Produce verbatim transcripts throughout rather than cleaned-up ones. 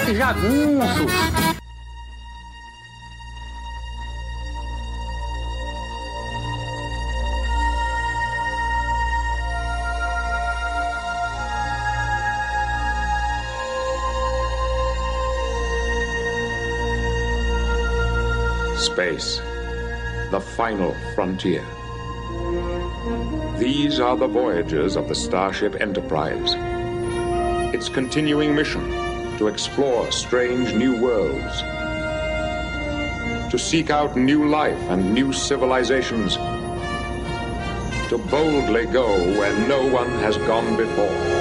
mutantes jagunços. Space, the final frontier. These are the voyages of the Starship Enterprise. Its continuing mission to explore strange new worlds, to seek out new life and new civilizations, to boldly go where no one has gone before.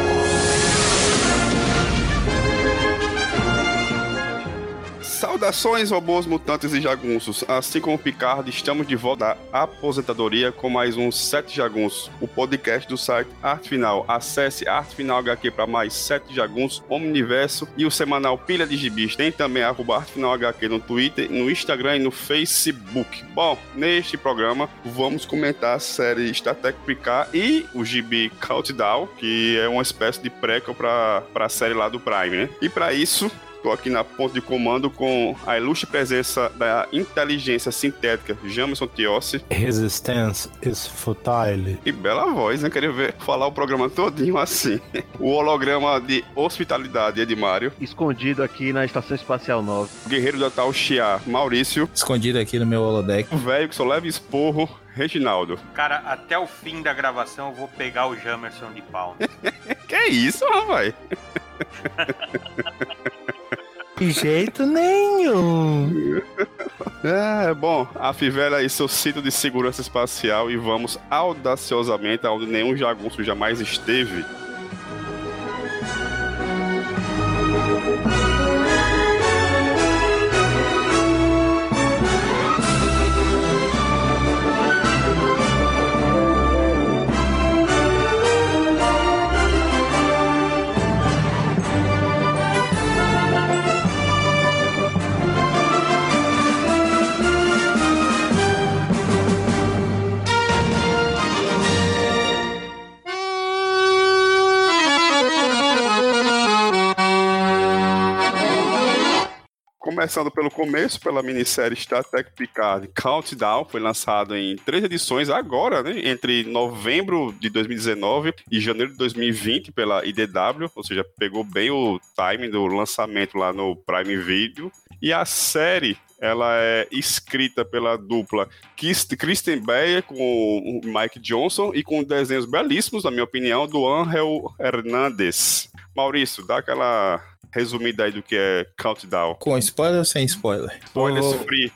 Saudações, robôs, mutantes e jagunços. Assim como o Picard, estamos de volta à aposentadoria com mais um Sete Jagunços, o podcast do site Arte Final. Acesse Arte Final H Q para mais Sete Jagunços, Omniverso e o semanal Pilha de Gibis. Tem também a arroba Arte Final H Q no Twitter, no Instagram e no Facebook. Bom, neste programa vamos comentar a série Star Trek Picard e o gibi Countdown, que é uma espécie de prequel para a série lá do Prime, né? E para isso, estou aqui na ponta de comando com a ilustre presença da inteligência sintética Jamerson Tiossi. Resistance is futile. E bela voz, né? Queria ver falar o programa todinho assim. O holograma de hospitalidade Edmário. Escondido aqui na Estação Espacial nove. O guerreiro da Tal Xia, Maurício. Escondido aqui no meu holodeck. O velho que só leva esporro, Reginaldo. Cara, até o fim da gravação eu vou pegar o Jamerson de pau. Que isso, rapaz? De jeito nenhum. É, bom, afivela aí seu cinto de segurança espacial e vamos audaciosamente aonde nenhum jagunço jamais esteve. Começando pelo começo, pela minissérie Star Trek Picard Countdown, foi lançado em três edições agora, né, entre novembro de dois mil e dezenove e janeiro de dois mil e vinte pela I D W, ou seja, pegou bem o timing do lançamento lá no Prime Video. E a série, ela é escrita pela dupla Kristen Beyer com o Mike Johnson e com desenhos belíssimos, na minha opinião, do Ángel Hernández. Maurício, dá aquela resumida aí do que é Countdown. Com spoiler ou sem spoiler? Spoiler oh... free.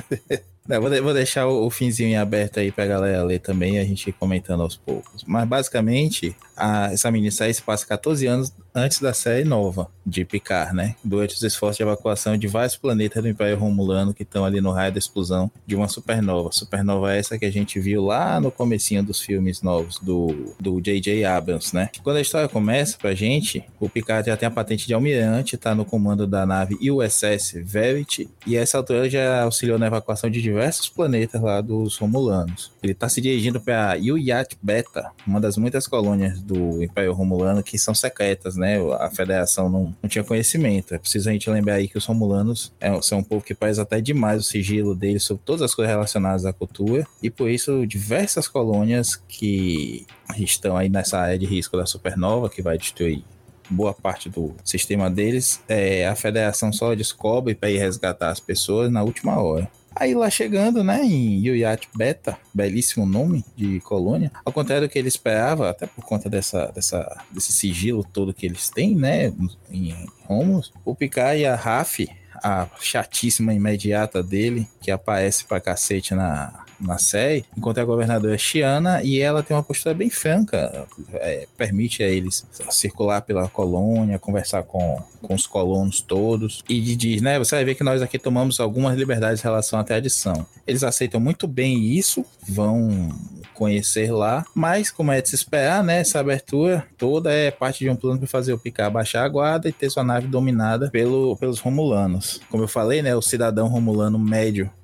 Não, vou, de, vou deixar o, o finzinho em aberto aí pra galera ler também e a gente ir comentando aos poucos. Mas basicamente, a, essa minissérie se passa catorze anos antes da série nova de Picard, né? Durante os esforços de evacuação de vários planetas do Império Romulano que estão ali no raio da explosão de uma supernova. Supernova essa que a gente viu lá no comecinho dos filmes novos do, do J J Abrams, né? Quando a história começa pra gente, o Picard já tem a patente de almirante, tá no comando da nave U S S Verity e a essa altura já auxiliou na evacuação de diversos planetas lá dos Romulanos. Ele tá se dirigindo para Uyat Beta, uma das muitas colônias do Império Romulano que são secretas, né? A Federação não, não tinha conhecimento. É preciso a gente lembrar aí que os Romulanos é, são um povo que preza até demais o sigilo deles sobre todas as coisas relacionadas à cultura e por isso diversas colônias que estão aí nessa área de risco da supernova que vai destruir boa parte do sistema deles, é, a Federação só descobre para ir resgatar as pessoas na última hora. Aí lá chegando, né, em Uyat Beta, belíssimo nome de colônia, ao contrário do que ele esperava, até por conta dessa, dessa, desse sigilo todo que eles têm, né, em Romulus, o Picard e a Raf, a chatíssima imediata dele, que aparece pra cacete na... na série, encontra a governadora Chiana e ela tem uma postura bem franca, é, permite a eles circular pela colônia, conversar com, com os colonos todos e diz, né, você vai ver que nós aqui tomamos algumas liberdades em relação à tradição. Eles aceitam muito bem isso, vão conhecer lá, mas como é de se esperar, né, essa abertura toda é parte de um plano para fazer o Picard baixar a guarda e ter sua nave dominada pelo, pelos Romulanos. Como eu falei, né, o cidadão romulano médio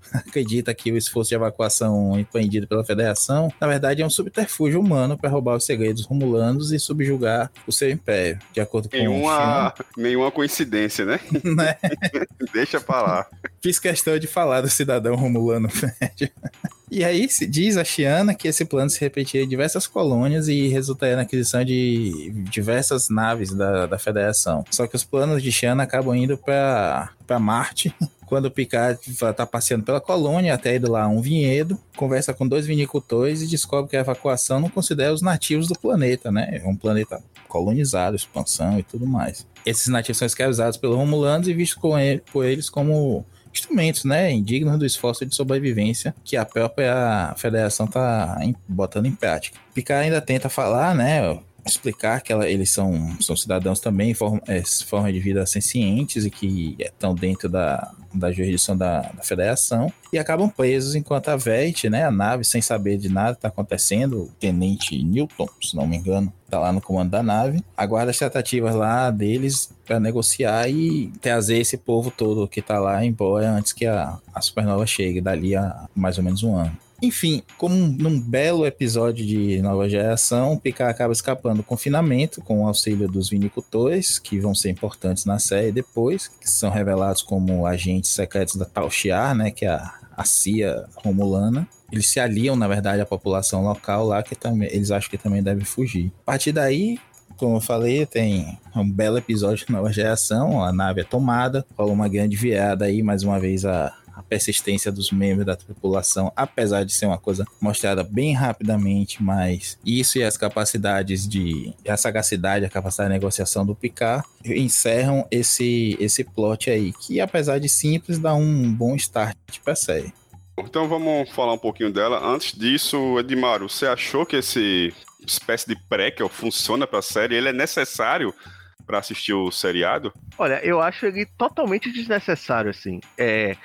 acredita que o esforço de evacuação empreendido pela Federação, na verdade, é um subterfúgio humano para roubar os segredos romulanos e subjugar o seu império, de acordo com Nenhuma, nenhuma coincidência, né? né? Deixa pra lá. Fiz questão de falar do cidadão romulano médio. E aí se diz a Chiana que esse plano se repetiria em diversas colônias e resultaria na aquisição de diversas naves da, da Federação. Só que os planos de Chiana acabam indo para para Marte, quando o Picard tá passeando pela colônia, até indo lá a um vinhedo, conversa com dois vinicultores e descobre que a evacuação não considera os nativos do planeta, né? É um planeta colonizado, expansão e tudo mais. Esses nativos são escravizados pelos Romulanos e vistos com ele, por eles como instrumentos, né, indignos do esforço de sobrevivência que a própria Federação tá em, botando em prática. Picard ainda tenta falar, né, explicar que ela, eles são, são cidadãos também, forma, é, forma de vida sencientes e que estão dentro da, da jurisdição da, da Federação e acabam presos enquanto a Verity, né, a nave, sem saber de nada que está acontecendo, o Tenente Newton, se não me engano, tá lá no comando da nave, aguarda as tratativas lá deles para negociar e trazer esse povo todo que tá lá embora antes que a, a supernova chegue, dali a mais ou menos um ano. Enfim, como num belo episódio de Nova Geração, Picard acaba escapando do confinamento com o auxílio dos vinicultores, que vão ser importantes na série depois, que são revelados como agentes secretos da Tal Shiar, né, que é a, a C I A romulana. Eles se aliam, na verdade, à população local lá, que também, eles acham que também deve fugir. A partir daí, como eu falei, tem um belo episódio de Nova Geração, a nave é tomada, rola uma grande virada aí, mais uma vez a... a persistência dos membros da tripulação, apesar de ser uma coisa mostrada bem rapidamente, mas isso e as capacidades de... a sagacidade, a capacidade de negociação do Picard encerram esse, esse plot aí, que apesar de simples, dá um bom start pra série. Então vamos falar um pouquinho dela. Antes disso, Edmaro, você achou que esse espécie de prequel funciona pra série? Ele é necessário pra assistir o seriado? Olha, eu acho ele totalmente desnecessário, assim. É...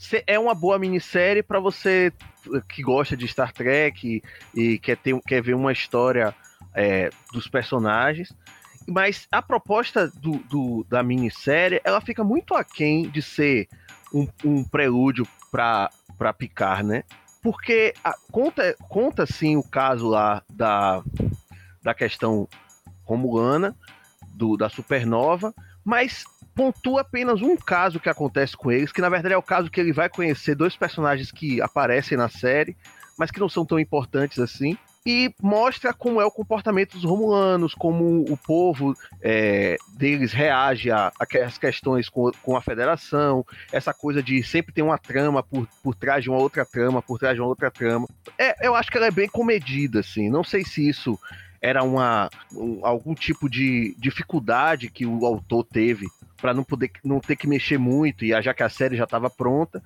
É uma boa minissérie para você que gosta de Star Trek e, e quer, ter, quer ver uma história é, dos personagens, mas a proposta do, do, da minissérie ela fica muito aquém de ser um, um prelúdio para Picard, né? Porque a, conta, conta sim o caso lá da, da questão romulana, do, da supernova, mas pontua apenas um caso que acontece com eles, que na verdade é o caso que ele vai conhecer dois personagens que aparecem na série, mas que não são tão importantes assim, e mostra como é o comportamento dos romulanos, como o povo é, deles reage a, a as questões com, com a Federação, essa coisa de sempre ter uma trama por, por trás de uma outra trama, por trás de uma outra trama. É, eu acho que ela é bem comedida, assim, não sei se isso era uma, um, algum tipo de dificuldade que o autor teve para não poder não ter que mexer muito, e já que a série já estava pronta.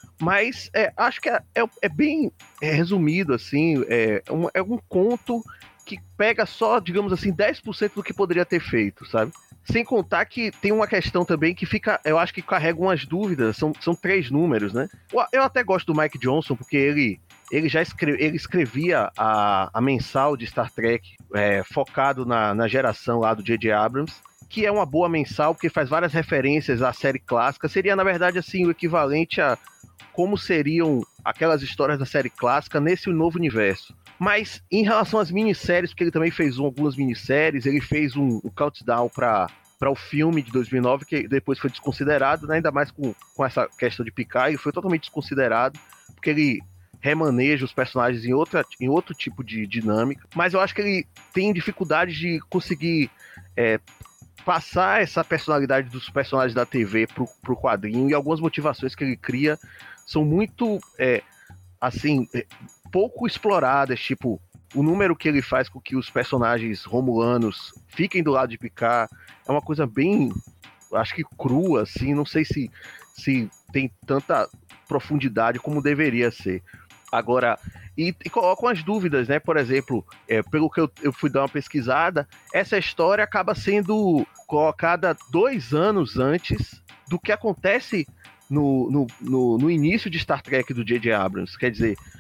Mas é, acho que é, é, é bem é resumido, assim, é um, é um conto que pega só, digamos assim, dez por cento do que poderia ter feito, sabe? Sem contar que tem uma questão também que fica, eu acho que carrega umas dúvidas, são, são três números, né? Eu, eu até gosto do Mike Johnson, porque ele, ele já escreve, ele escrevia a, a mensal de Star Trek, é, focado na, na geração lá do J J Abrams, que é uma boa mensal, porque faz várias referências à série clássica. Seria, na verdade, assim, o equivalente a como seriam aquelas histórias da série clássica nesse novo universo. Mas em relação às minisséries, porque ele também fez um, algumas minisséries, ele fez um, um countdown para para o filme de dois mil e nove, que depois foi desconsiderado, né? Ainda mais com, com essa questão de Picard, ele foi totalmente desconsiderado, porque ele remaneja os personagens em, outra, em outro tipo de dinâmica. Mas eu acho que ele tem dificuldade de conseguir é, passar essa personalidade dos personagens da T V pro, pro quadrinho, e algumas motivações que ele cria são muito, é, assim, pouco exploradas, tipo, o número que ele faz com que os personagens romulanos fiquem do lado de Picard é uma coisa bem, acho que crua, assim, não sei se, se tem tanta profundidade como deveria ser. Agora, e, e colocam as dúvidas, né? Por exemplo, é, pelo que eu, eu fui dar uma pesquisada, essa história acaba sendo colocada dois anos antes do que acontece no, no, no, no início de Star Trek do J J Abrams. Quer dizer,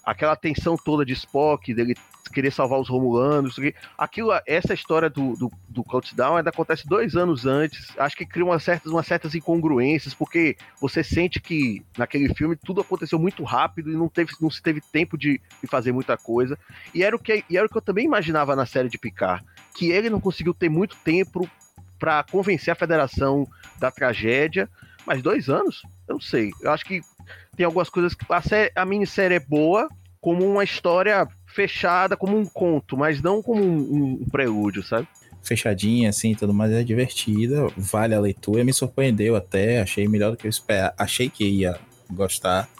aquela tensão toda de Spock, dele querer salvar os Romulanos, aquilo, essa história do, do, do Countdown ainda acontece dois anos antes, acho que cria umas certas, umas certas incongruências, porque você sente que naquele filme tudo aconteceu muito rápido e não, teve, não se teve tempo de, de fazer muita coisa, e era, o que, e era o que eu também imaginava na série de Picard, que ele não conseguiu ter muito tempo para convencer a Federação da tragédia, mas dois anos? Eu não sei, eu acho que tem algumas coisas que a, série, a minissérie é boa como uma história fechada, como um conto, mas não como um, um prelúdio, sabe? Fechadinha, assim, tudo mais, é divertida, vale a leitura, me surpreendeu até, achei melhor do que eu esperava, achei que ia gostar,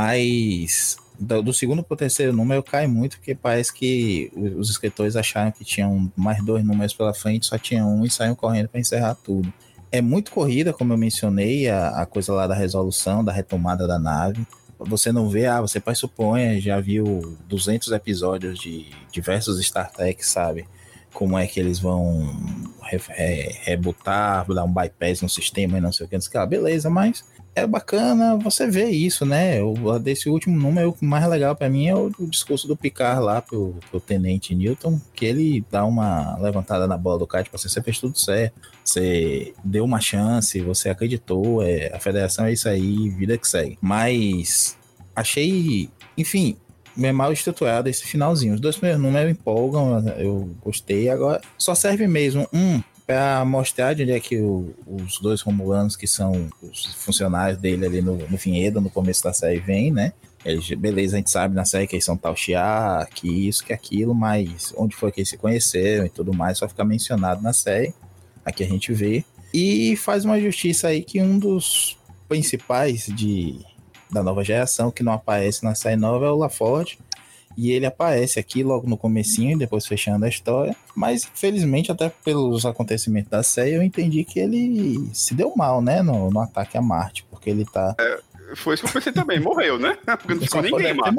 mas do, do segundo pro terceiro número eu caio muito, porque parece que os escritores acharam que tinham mais dois números pela frente, só tinha um e saíram correndo para encerrar tudo. É muito corrida, como eu mencionei, a, a coisa lá da resolução, da retomada da nave. Você não vê, ah, você pressupõe, já viu duzentos episódios de diversos Star Trek, sabe? Como é que eles vão re, re, rebutar, dar um bypass no sistema e não sei o que, não sei o que lá. Beleza, mas é bacana você ver isso, né? O, desse último número, o mais legal pra mim é o, o discurso do Picard lá pro, pro Tenente Newton, que ele dá uma levantada na bola do cara, tipo assim, você fez tudo certo, você deu uma chance, você acreditou, é, a Federação é isso aí, vida que segue. Mas achei, enfim, é mal estruturado esse finalzinho. Os dois primeiros números empolgam, eu gostei. Agora só serve mesmo um para mostrar de onde é que o, os dois Romulanos, que são os funcionários dele ali no, no Vinhedo, no começo da série, vem, né? Eles, beleza, a gente sabe na série que eles são tal Shiar, que isso, que aquilo, mas onde foi que eles se conheceram e tudo mais, só fica mencionado na série. Aqui a gente vê. E faz uma justiça aí que um dos principais de, da nova geração, que não aparece na série nova, é o LaForge. E ele aparece aqui logo no comecinho, depois fechando a história. Mas, infelizmente, até pelos acontecimentos da série, eu entendi que ele se deu mal, né? No, no ataque a Marte, porque ele tá... É, foi isso que eu pensei também, morreu, né? Porque não ficou ninguém, mano.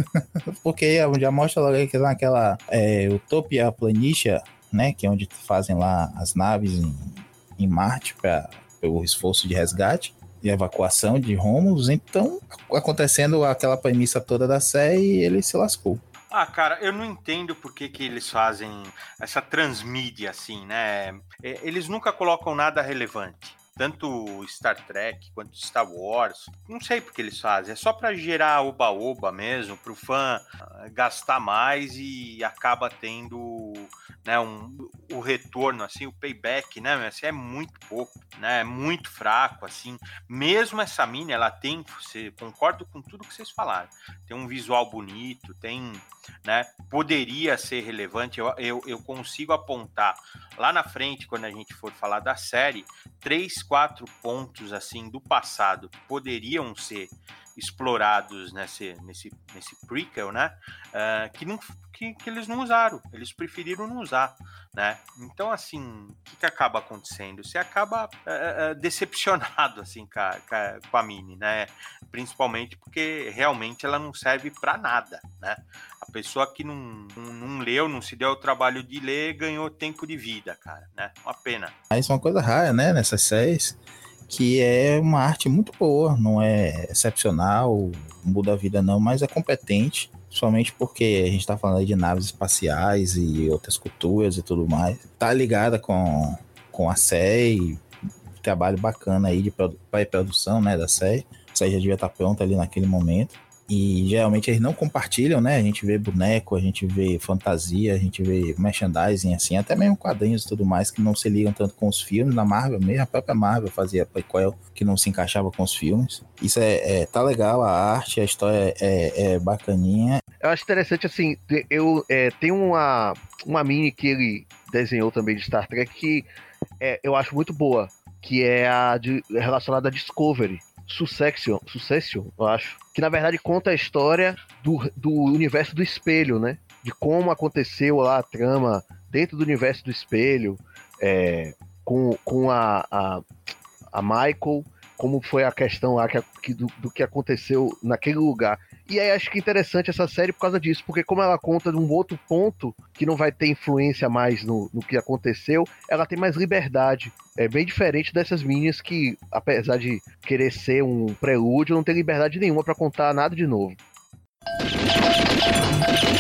Porque já mostra logo que naquela é, Utopia Planitia, né? Que é onde fazem lá as naves em, em Marte para o esforço de resgate e evacuação de Romulus, então acontecendo aquela premissa toda da série, ele se lascou. Ah, cara, eu não entendo por que, que eles fazem essa transmídia assim, né? Eles nunca colocam nada relevante. Tanto Star Trek quanto Star Wars. Não sei por que eles fazem. É só pra gerar oba-oba mesmo, pro fã gastar mais e acaba tendo, né, um, o retorno, assim, o payback, né? Assim, é muito pouco, né? É muito fraco, assim. Mesmo essa mini, ela tem, você, concordo com tudo que vocês falaram. Tem um visual bonito, tem, né? Poderia ser relevante. Eu, eu, eu consigo apontar lá na frente, quando a gente for falar da série, três, quatro pontos assim do passado que poderiam ser explorados nesse, nesse, nesse prequel, né? Uh, que, não, que, que eles não usaram, eles preferiram não usar, né? Então, assim, o que, que acaba acontecendo? Você acaba uh, uh, decepcionado, assim, com a, com a Mini, né? Principalmente porque realmente ela não serve para nada, né? A pessoa que não, não, não leu, não se deu o trabalho de ler, ganhou tempo de vida, cara, né? Uma pena. Isso é uma coisa rara, né, nessas séries, que é uma arte muito boa, não é excepcional, não muda a vida não, mas é competente, somente porque a gente tá falando aí de naves espaciais e outras culturas e tudo mais. Tá ligada com, com a série, trabalho bacana aí de pré-produção, né, da série. A série já devia estar pronta ali naquele momento. E geralmente eles não compartilham, né? A gente vê boneco, a gente vê fantasia, a gente vê merchandising, assim, até mesmo quadrinhos e tudo mais que não se ligam tanto com os filmes. Na Marvel mesmo, a própria Marvel fazia prequel que não se encaixava com os filmes. Isso é, é tá legal, a arte, a história é, é bacaninha. Eu acho interessante, assim, eu, é, tem uma, uma mini que ele desenhou também de Star Trek que é, eu acho muito boa, que é a de, relacionada a Discovery. Succession, Succession, eu acho, que na verdade conta a história do, do universo do espelho, né? De como aconteceu lá a trama dentro do universo do espelho, é, com, com a, a, a Michael, como foi a questão lá que, que, do, do que aconteceu naquele lugar. E aí acho que é interessante essa série por causa disso, porque como ela conta de um outro ponto que não vai ter influência mais no, no que aconteceu, ela tem mais liberdade. É bem diferente dessas minis que, apesar de querer ser um prelúdio, não tem liberdade nenhuma para contar nada de novo.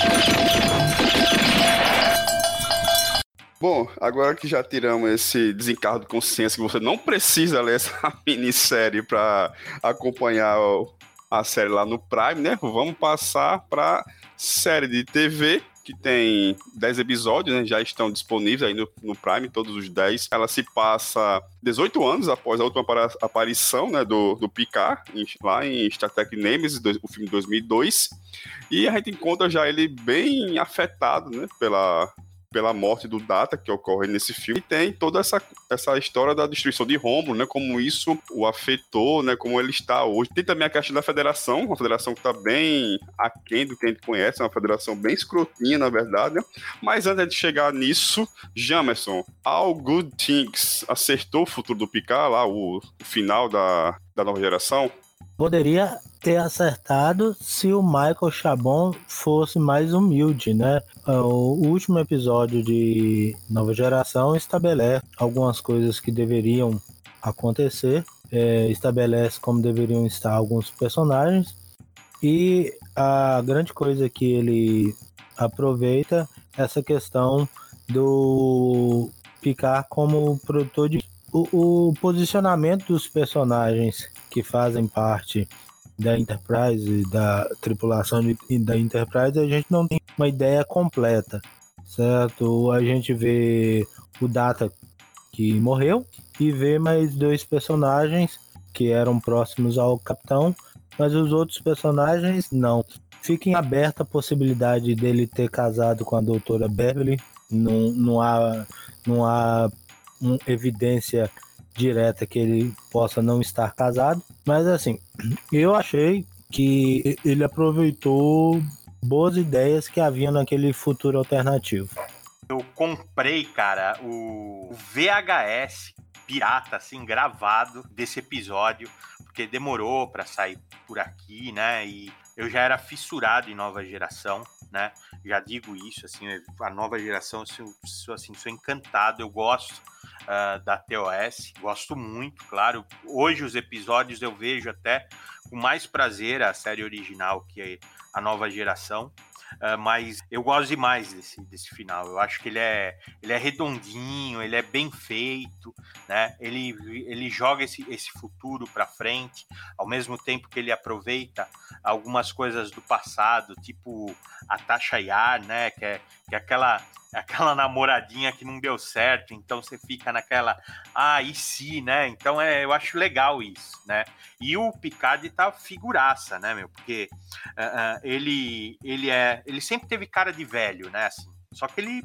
Bom, agora que já tiramos esse desencargo de consciência que você não precisa ler essa minissérie para acompanhar o, a série lá no Prime, né? Vamos passar para série de T V, que tem dez episódios, né? Já estão disponíveis aí no, no Prime, todos os dez. Ela se passa dezoito anos após a última aparição, né, do, do Picard, em, lá em Star Trek Nemesis, do, o filme de dois mil e dois. E a gente encontra já ele bem afetado, né, pela... pela morte do Data, que ocorre nesse filme, e tem toda essa, essa história da destruição de Rômulo, né, como isso o afetou, né, como ele está hoje. Tem também a questão da federação, uma federação que está bem aquém do que a gente conhece, uma federação bem escrotinha, na verdade, né? Mas antes de chegar nisso, Jamerson, All Good Things acertou o futuro do Picard, lá, o, o final da, da nova geração? Poderia ter acertado se o Michael Chabon fosse mais humilde, né? O último episódio de Nova Geração estabelece algumas coisas que deveriam acontecer, é, estabelece como deveriam estar alguns personagens, e a grande coisa que ele aproveita é essa questão do Picard como produtor de... O, o posicionamento dos personagens que fazem parte da Enterprise, da tripulação de, da Enterprise, a gente não tem uma ideia completa, certo? A gente vê o Data, que morreu, e vê mais dois personagens que eram próximos ao Capitão, mas os outros personagens não. Fica em aberta a possibilidade dele ter casado com a doutora Beverly, não, não há, não há um, evidência direta que ele possa não estar casado, mas assim, eu achei que ele aproveitou boas ideias que havia naquele futuro alternativo. Eu comprei, cara, o V H S pirata, assim, gravado desse episódio, porque demorou pra sair por aqui, né, e eu já era fissurado em Nova Geração, né, já digo isso, assim, a Nova Geração, eu sou, assim, sou encantado, eu gosto Uh, da T O S, gosto muito, claro. Hoje os episódios eu vejo até com mais prazer a série original que a Nova Geração, uh, mas eu gosto demais desse, desse final. Eu acho que ele é, ele é redondinho, ele é bem feito, né? Ele, ele joga esse, esse futuro para frente, ao mesmo tempo que ele aproveita algumas coisas do passado, tipo a Tasha Yar, né? Que é, que é aquela aquela namoradinha que não deu certo, então você fica naquela, ah, e se, né? Então é, eu acho legal isso, né? E o Picard tá figuraça, né, meu? Porque uh, uh, ele, ele, é, ele sempre teve cara de velho, né, assim. Só que ele,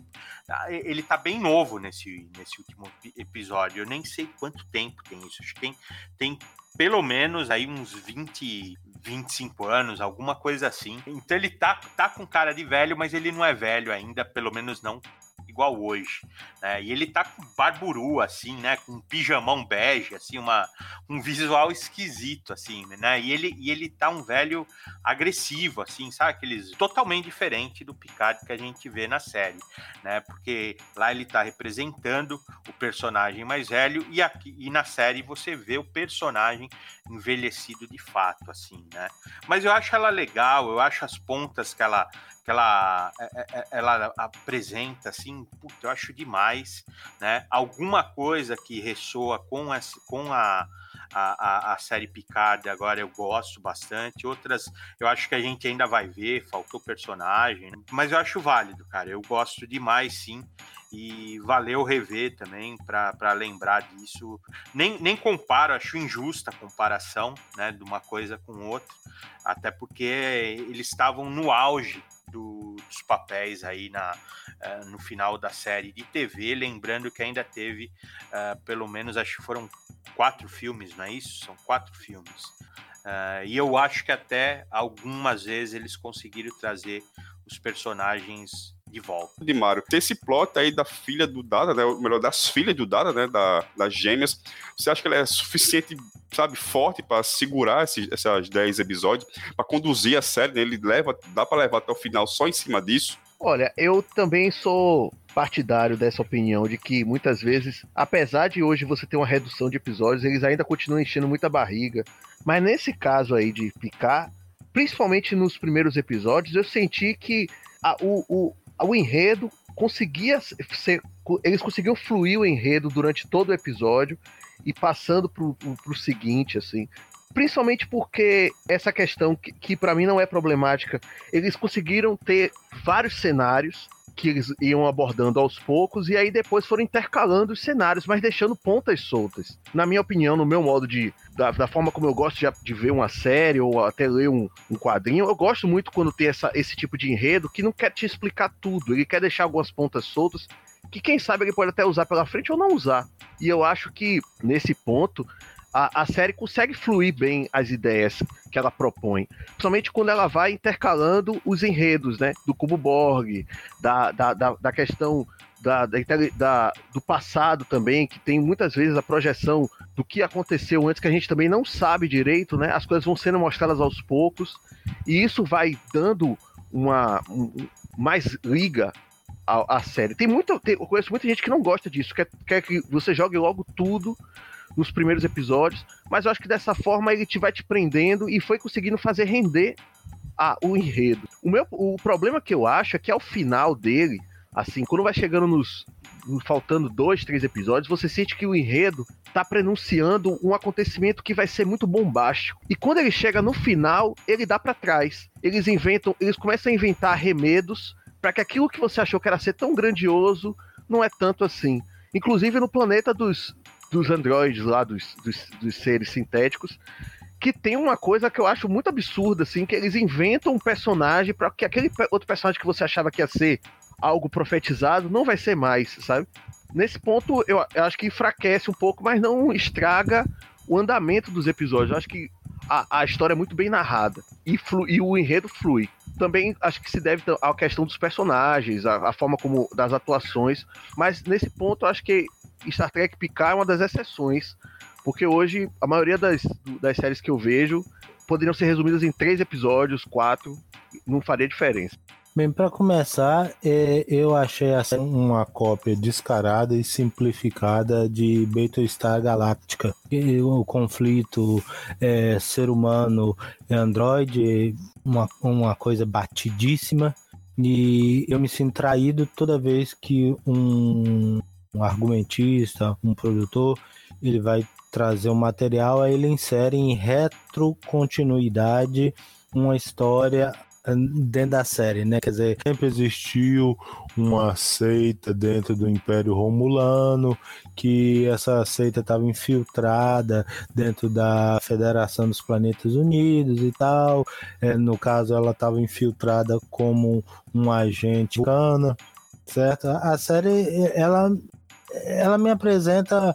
ele tá bem novo nesse, nesse último episódio. Eu nem sei quanto tempo tem isso. Acho que tem, tem pelo menos aí uns vinte, vinte e cinco anos, alguma coisa assim. Então ele tá, tá com cara de velho, mas ele não é velho ainda, pelo menos não igual hoje, né? E ele tá com barburu, assim, né? Com um pijamão bege, assim, uma, um visual esquisito, assim, né? E ele, e ele tá um velho agressivo, assim, sabe? Aqueles totalmente diferente do Picard que a gente vê na série, né? Porque lá ele tá representando o personagem mais velho e aqui e na série você vê o personagem envelhecido de fato, assim, né? Mas eu acho ela legal, eu acho as pontas que ela que ela, ela apresenta, assim, puta, eu acho demais, né? Alguma coisa que ressoa com, essa, com a, a, a série Picard agora eu gosto bastante, outras eu acho que a gente ainda vai ver, faltou personagem, né? Mas eu acho válido, cara, eu gosto demais, sim, e valeu rever também para lembrar disso. Nem, nem comparo, acho injusta a comparação, né, de uma coisa com outra, até porque eles estavam no auge Do, dos papéis aí na, uh, no final da série de T V, lembrando que ainda teve uh, pelo menos, acho que foram quatro filmes, não é isso? São quatro filmes. Uh, e eu acho que até algumas vezes eles conseguiram trazer os personagens de volta. De Mário, tem esse plot aí da filha do Data, né? Ou melhor, das filhas do Data, né? Da, das gêmeas. Você acha que ela é suficiente, sabe, forte para segurar esses, esses dez episódios, para conduzir a série, né? Ele leva, dá para levar até o final só em cima disso? Olha, eu também sou partidário dessa opinião de que muitas vezes, apesar de hoje você ter uma redução de episódios, eles ainda continuam enchendo muita barriga. Mas nesse caso aí de Picard, principalmente nos primeiros episódios, eu senti que a, o, o, o enredo conseguia ser... Eles conseguiam fluir o enredo durante todo o episódio e passando pro, pro, pro seguinte, assim. Principalmente porque essa questão, que, que para mim não é problemática, eles conseguiram ter vários cenários que eles iam abordando aos poucos, e aí depois foram intercalando os cenários, mas deixando pontas soltas. Na minha opinião, no meu modo de... Da, da forma como eu gosto de, de ver uma série, ou até ler um, um quadrinho, eu gosto muito quando tem essa, esse tipo de enredo que não quer te explicar tudo, ele quer deixar algumas pontas soltas, que quem sabe ele pode até usar pela frente ou não usar. E eu acho que, nesse ponto, a, a série consegue fluir bem as ideias que ela propõe, principalmente quando ela vai intercalando os enredos, né, do Cubo Borg, da, da, da, da questão da, da, da, do passado também, que tem muitas vezes a projeção do que aconteceu antes, que a gente também não sabe direito, né, as coisas vão sendo mostradas aos poucos, e isso vai dando uma um, mais liga à, à série. Tem muito, tem, eu conheço muita gente que não gosta disso, quer, quer que você jogue logo tudo nos primeiros episódios, mas eu acho que dessa forma ele te vai te prendendo e foi conseguindo fazer render a, o enredo. O, meu, o problema que eu acho é que ao final dele, assim, quando vai chegando nos, faltando dois, três episódios, você sente que o enredo tá prenunciando um acontecimento que vai ser muito bombástico. E quando ele chega no final, ele dá pra trás. Eles inventam, eles começam a inventar remedos para que aquilo que você achou que era ser tão grandioso não é tanto assim. Inclusive no planeta dos dos androides lá, dos, dos, dos seres sintéticos, que tem uma coisa que eu acho muito absurda, assim, que eles inventam um personagem para que aquele outro personagem que você achava que ia ser algo profetizado, não vai ser mais, sabe? Nesse ponto, eu, eu acho que enfraquece um pouco, mas não estraga o andamento dos episódios. Eu acho que a, a história é muito bem narrada e, flu, e o enredo flui. Também acho que se deve à questão dos personagens, a, a forma como das atuações, mas nesse ponto eu acho que Star Trek Picard é uma das exceções, porque hoje a maioria das, das séries que eu vejo poderiam ser resumidas em três episódios, quatro, não faria diferença. Bem, para começar, é, eu achei assim, uma cópia descarada e simplificada de Battlestar Galactica. E o conflito é, ser humano e androide, uma, uma coisa batidíssima, e eu me sinto traído toda vez que um um argumentista, um produtor, ele vai trazer um material, aí ele insere em retrocontinuidade uma história dentro da série, né? Quer dizer, sempre existiu uma seita dentro do Império Romulano, que essa seita estava infiltrada dentro da Federação dos Planetas Unidos e tal. É, no caso, ela estava infiltrada como um agente cana, certo? A série, ela ela me apresenta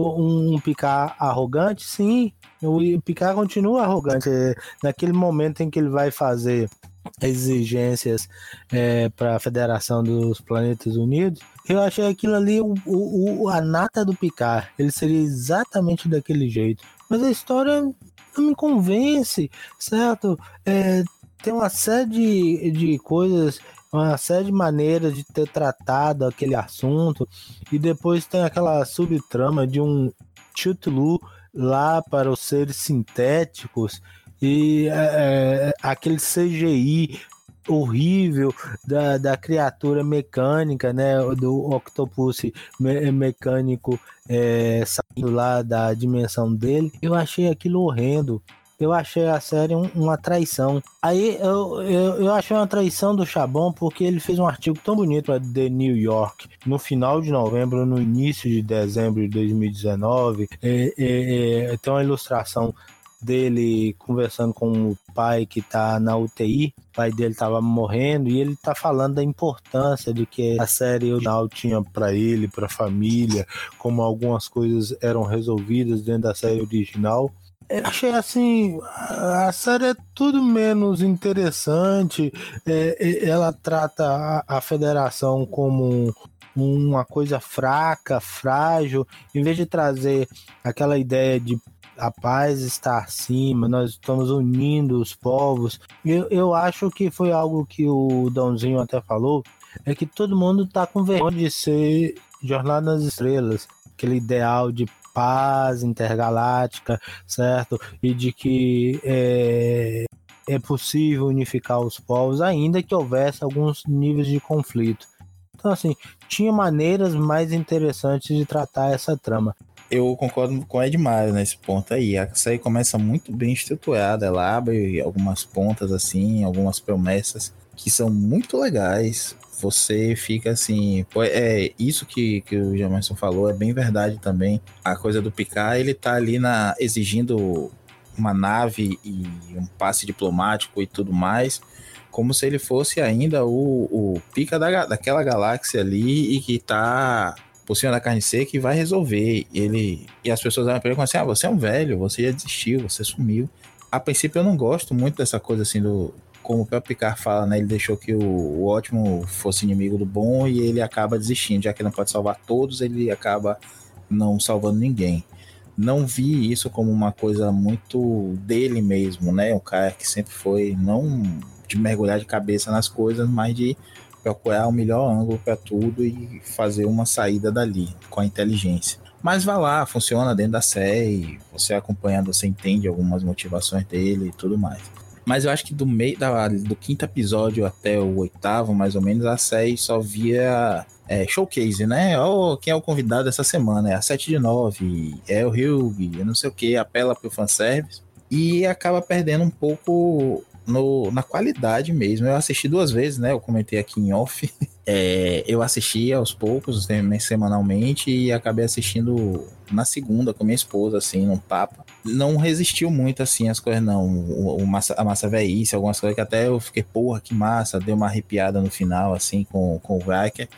um Picard arrogante, sim. O Picard continua arrogante. Naquele momento em que ele vai fazer exigências é, para a Federação dos Planetas Unidos, eu achei aquilo ali o, o, a nata do Picard. Ele seria exatamente daquele jeito. Mas a história não me convence, certo? É, tem uma série de, de coisas, uma série de maneiras de ter tratado aquele assunto, e depois tem aquela subtrama de um Chutulu lá para os seres sintéticos, e é, aquele C G I horrível da, da criatura mecânica, né, do octopus me, mecânico é, saindo lá da dimensão dele. Eu achei aquilo horrendo. Eu achei a série um, uma traição. Aí eu, eu, eu achei uma traição do Chabon porque ele fez um artigo tão bonito para The New York no final de novembro, no início de dezembro de dois mil e dezenove. É, é, é, tem uma ilustração dele conversando com o pai que tá na U T I. O pai dele tava morrendo e ele tá falando da importância de que a série original tinha para ele, para a família, como algumas coisas eram resolvidas dentro da série original. Eu achei assim, a série é tudo menos interessante. É, ela trata a, a federação como uma coisa fraca, frágil, em vez de trazer aquela ideia de a paz está acima, nós estamos unindo os povos. Eu, eu acho que foi algo que o Dãozinho até falou, é que todo mundo está com vergonha de ser Jornada nas Estrelas, aquele ideal de paz intergaláctica, certo? E de que é, é possível unificar os povos, ainda que houvesse alguns níveis de conflito. Então, assim, tinha maneiras mais interessantes de tratar essa trama. Eu concordo com o Edmar nesse ponto aí. A série começa muito bem estruturada, ela abre algumas pontas assim, algumas promessas que são muito legais. Você fica assim, pô, é isso que, que o Jamerson falou, é bem verdade também. A coisa do Picard, ele tá ali na, exigindo uma nave e um passe diplomático e tudo mais, como se ele fosse ainda o, o pica da, daquela galáxia ali e que tá por cima da carne seca e vai resolver. Ele, e as pessoas olham pra ele e falam assim, ah, você é um velho, você já desistiu, você sumiu. A princípio eu não gosto muito dessa coisa assim do... Como o próprio Picard fala, né? Ele deixou que o, o ótimo fosse inimigo do bom e ele acaba desistindo. Já que ele não pode salvar todos, ele acaba não salvando ninguém. Não vi isso como uma coisa muito dele mesmo, né? Um cara que sempre foi, não de mergulhar de cabeça nas coisas, mas de procurar o melhor ângulo para tudo e fazer uma saída dali, com a inteligência. Mas vai lá, funciona dentro da série, você acompanhando, você entende algumas motivações dele e tudo mais. Mas eu acho que do meio da, do quinto episódio até o oitavo, mais ou menos, a série só via é, showcase, né? Oh, quem é o convidado essa semana? É a sete de nove, é o Hugh, eu não sei o que, apela pro fanservice. E acaba perdendo um pouco no, na qualidade mesmo. Eu assisti duas vezes, né? Eu comentei aqui em off. É, eu assisti aos poucos, semanalmente, e acabei assistindo na segunda com minha esposa, assim, num papo. Não resistiu muito, assim, as coisas, não. O, o massa, a massa velhice, algumas coisas que até eu fiquei, porra, que massa, deu uma arrepiada no final, assim, com, com o Riker.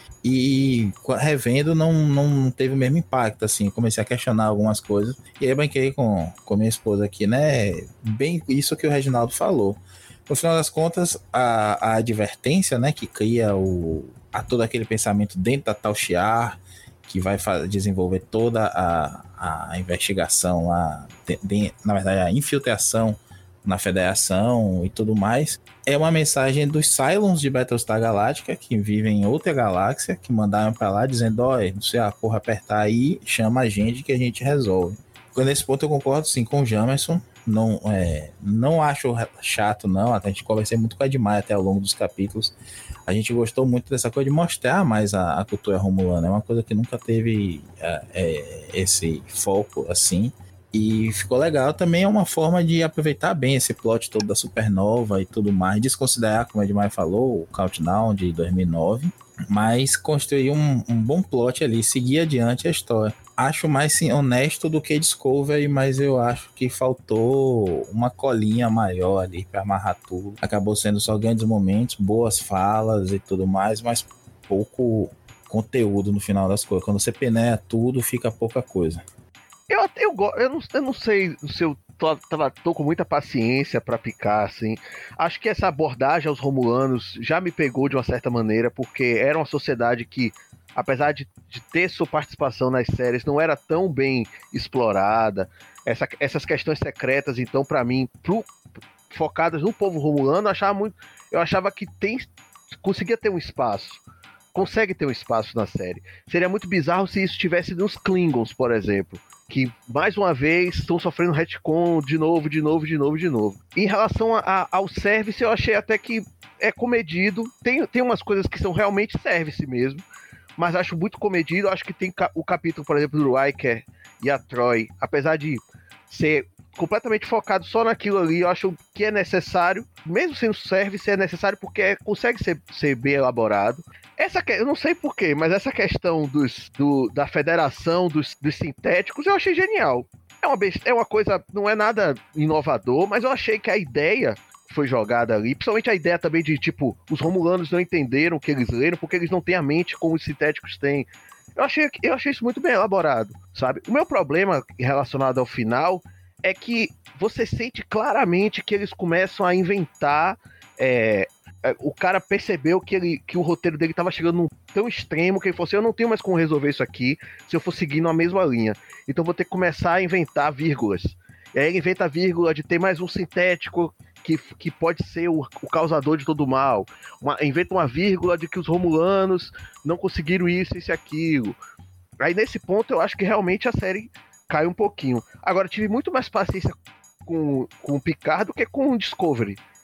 E revendo, não, não teve o mesmo impacto, assim. Comecei a questionar algumas coisas. E aí eu brinquei com, com minha esposa aqui, né? Bem isso que o Reginaldo falou. No final das contas, a, a advertência, né, que cria o, a todo aquele pensamento dentro da Tal Shiar, que vai fazer, desenvolver toda a, a investigação, a, de, de, na verdade, a infiltração na Federação e tudo mais, é uma mensagem dos Cylons de Battlestar Galactica, que vivem em outra galáxia, que mandaram pra lá dizendo, ó, não sei, a porra apertar aí, chama a gente que a gente resolve. Nesse ponto eu concordo, sim, com o Jamerson. Não, é, não acho chato, não. A gente conversei muito com a Edmar até ao longo dos capítulos. A gente gostou muito dessa coisa de mostrar mais a, a cultura romulana. É uma coisa que nunca teve é, é, esse foco assim. E ficou legal. Também é uma forma de aproveitar bem esse plot todo da supernova e tudo mais. Desconsiderar, como a Edmar falou, o Countdown de dois mil e nove. Mas construir um, um bom plot ali, seguir adiante a história. Acho mais sim, honesto do que Discovery, mas eu acho que faltou uma colinha maior ali para amarrar tudo. Acabou sendo só grandes momentos, boas falas e tudo mais, mas pouco conteúdo no final das coisas. Quando você peneira tudo, fica pouca coisa. Eu, eu, eu, não, eu não sei se eu tô, tava, tô com muita paciência pra picar, assim. Acho que essa abordagem aos romulanos já me pegou de uma certa maneira, porque era uma sociedade que, apesar de, de ter sua participação nas séries, não era tão bem explorada. Essa, essas questões secretas, então, pra mim, pro, focadas no povo romulano, eu achava, muito, eu achava que tem, conseguia ter um espaço. Consegue ter um espaço na série. Seria muito bizarro se isso tivesse nos Klingons, por exemplo, que, mais uma vez, estão sofrendo retcon de novo, de novo, de novo, de novo. Em relação a, a, ao service, eu achei até que é comedido. Tem, tem umas coisas que são realmente service mesmo, mas acho muito comedido. Acho que tem o capítulo, por exemplo, do Riker e a Troy, apesar de ser completamente focado só naquilo ali, eu acho que é necessário, mesmo sendo service, é necessário porque é, consegue ser, ser bem elaborado. Essa, eu não sei porquê, mas essa questão dos, do, da federação dos, dos sintéticos eu achei genial. É uma, best... é uma coisa, não é nada inovador, mas eu achei que a ideia foi jogada ali, principalmente a ideia também de, tipo, os romulanos não entenderam o que eles leram, porque eles não têm a mente como os sintéticos têm. Eu achei, eu achei isso muito bem elaborado, sabe? O meu problema relacionado ao final é que você sente claramente que eles começam a inventar... É, o cara percebeu que, ele, que o roteiro dele estava chegando num tão extremo que ele falou assim, eu não tenho mais como resolver isso aqui se eu for seguindo a mesma linha. Então vou ter que começar a inventar vírgulas. E aí ele inventa a vírgula de ter mais um sintético que, que pode ser o, o causador de todo o mal. Uma, inventa uma vírgula de que os romulanos não conseguiram isso, isso e aquilo. Aí nesse ponto eu acho que realmente a série cai um pouquinho. Agora, tive muito mais paciência com, com o Picard do que com o Discovery.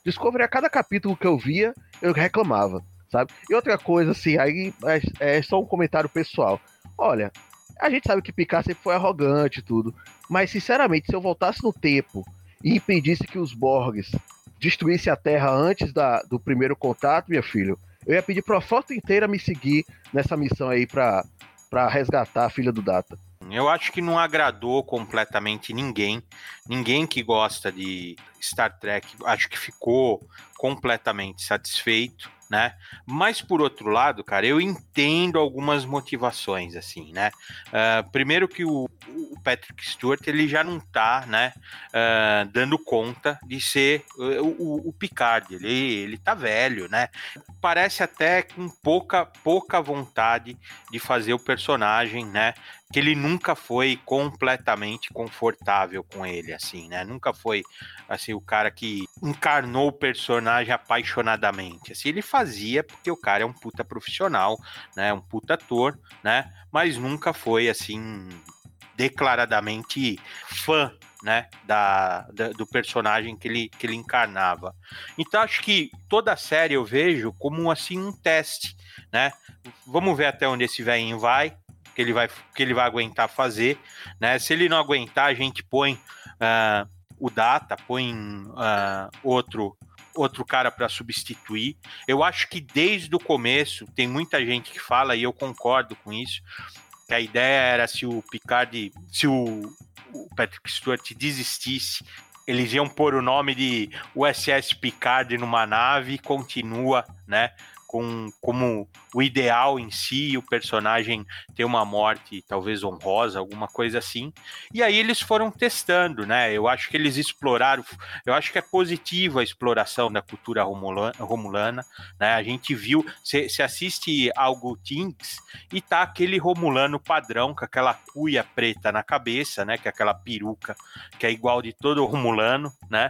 Discovery, a cada capítulo que eu via, eu reclamava, sabe? E outra coisa, assim, aí é, é só um comentário pessoal. Olha, a gente sabe que Picard sempre foi arrogante e tudo, mas, sinceramente, se eu voltasse no tempo e impedisse que os Borgs destruíssem a Terra antes da, do primeiro contato, minha filha, eu ia pedir pra frota inteira me seguir nessa missão aí pra, pra resgatar a filha do Data. Eu acho que não agradou completamente ninguém. Ninguém que gosta de Star Trek, acho que ficou completamente satisfeito, né? Mas, por outro lado, cara, eu entendo algumas motivações, assim, né? Uh, primeiro que o, o Patrick Stewart, ele já não tá, né, uh, dando conta de ser o, o, o Picard. Ele, ele tá velho, né? Parece até com pouca, pouca vontade de fazer o personagem, né? Que ele nunca foi completamente confortável com ele, assim, né? Nunca foi, assim, o cara que encarnou o personagem apaixonadamente. Assim, ele fazia porque o cara é um puta profissional, né? Um puta ator, né? Mas nunca foi, assim, declaradamente fã, né, da, da, do personagem que ele, que ele encarnava. Então, acho que toda a série eu vejo como, assim, um teste, né? Vamos ver até onde esse velhinho vai, que ele vai, que ele vai aguentar fazer, né? Se ele não aguentar, a gente põe uh, o Data, põe uh, outro, outro cara para substituir. Eu acho que desde o começo, tem muita gente que fala, e eu concordo com isso, que a ideia era se o Picard, se o, o Patrick Stewart desistisse, eles iam pôr o nome de U S S Picard numa nave e continua, né? Com, como o ideal em si, o personagem ter uma morte talvez honrosa, alguma coisa assim, e aí eles foram testando, né? Eu acho que eles exploraram, eu acho que é positiva a exploração da cultura romulana, romulana, né? A gente viu, você assiste algo Things e tá aquele romulano padrão com aquela cuia preta na cabeça, né? Que é aquela peruca que é igual de todo romulano, né?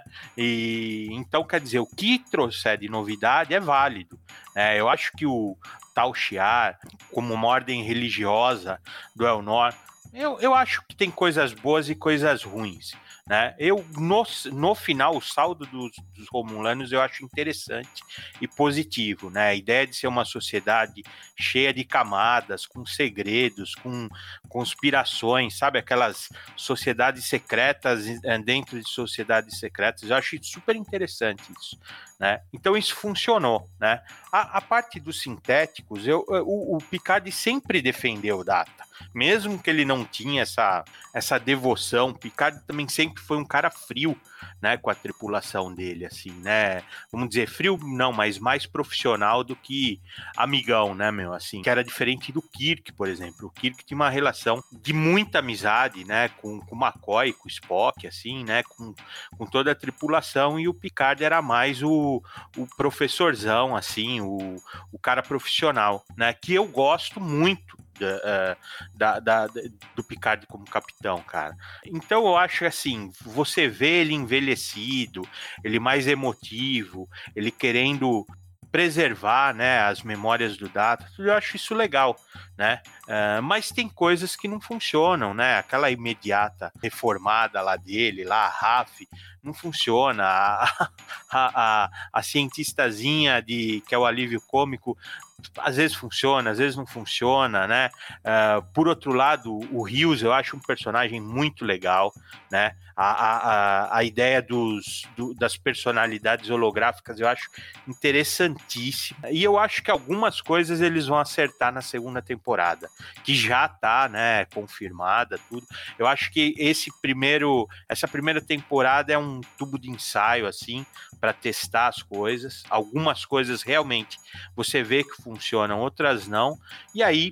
E então, quer dizer, o que trouxer de novidade é válido. É, eu acho que o Tal Shiar, como uma ordem religiosa do Elnor, eu, eu acho que tem coisas boas e coisas ruins, né? Eu, no, no final, o saldo dos, dos Romulanos eu acho interessante e positivo, né? A ideia de ser uma sociedade cheia de camadas, com segredos, com conspirações, sabe? Aquelas sociedades secretas dentro de sociedades secretas, eu acho super interessante isso, né? Então isso funcionou, né? A, a parte dos sintéticos, eu, o, o Picard sempre defendeu o Data, mesmo que ele não tinha essa, essa devoção. O Picard também sempre foi um cara frio, né, com a tripulação dele, assim, né, vamos dizer, frio não, mas mais profissional do que amigão, né, meu, assim, que era diferente do Kirk, por exemplo. O Kirk tinha uma relação de muita amizade, né, com, com o McCoy, com o Spock, assim, né, com, com toda a tripulação, e o Picard era mais o, o professorzão, assim, o, o cara profissional, né, que eu gosto muito Da, da, da, do Picard como capitão, cara. Então eu acho assim, você vê ele envelhecido, ele mais emotivo, ele querendo preservar, né, as memórias do Data, eu acho isso legal, né? Uh, mas tem coisas que não funcionam, né? Aquela imediata reformada lá dele, lá a Raf, não funciona. A, a, a, a cientistazinha de, que é o alívio cômico, às vezes funciona, às vezes não funciona, né? Uh, por outro lado, o Rios eu acho um personagem muito legal, né? A, a, a ideia dos, do, das personalidades holográficas eu acho interessantíssima. E eu acho que algumas coisas eles vão acertar na segunda temporada, que já tá, né, confirmada, tudo. Eu acho que esse primeiro, essa primeira temporada é um tubo de ensaio, assim, para testar as coisas. Algumas coisas realmente você vê que funcionam, outras não. E aí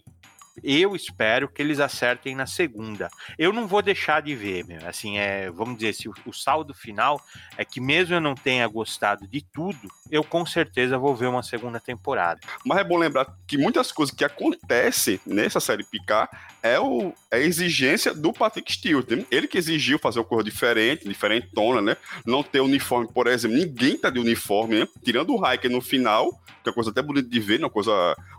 eu espero que eles acertem na segunda. Eu não vou deixar de ver, meu. Assim, é, vamos dizer, se o, o saldo final é que mesmo eu não tenha gostado de tudo, eu com certeza vou ver uma segunda temporada. Mas é bom lembrar que muitas coisas que acontecem nessa série Picard é, o, é a exigência do Patrick Stewart. Ele que exigiu fazer uma coisa diferente, diferentona, né? Não ter uniforme, por exemplo. Ninguém tá de uniforme, né? Tirando o Riker no final, que é uma coisa até bonita de ver, uma coisa,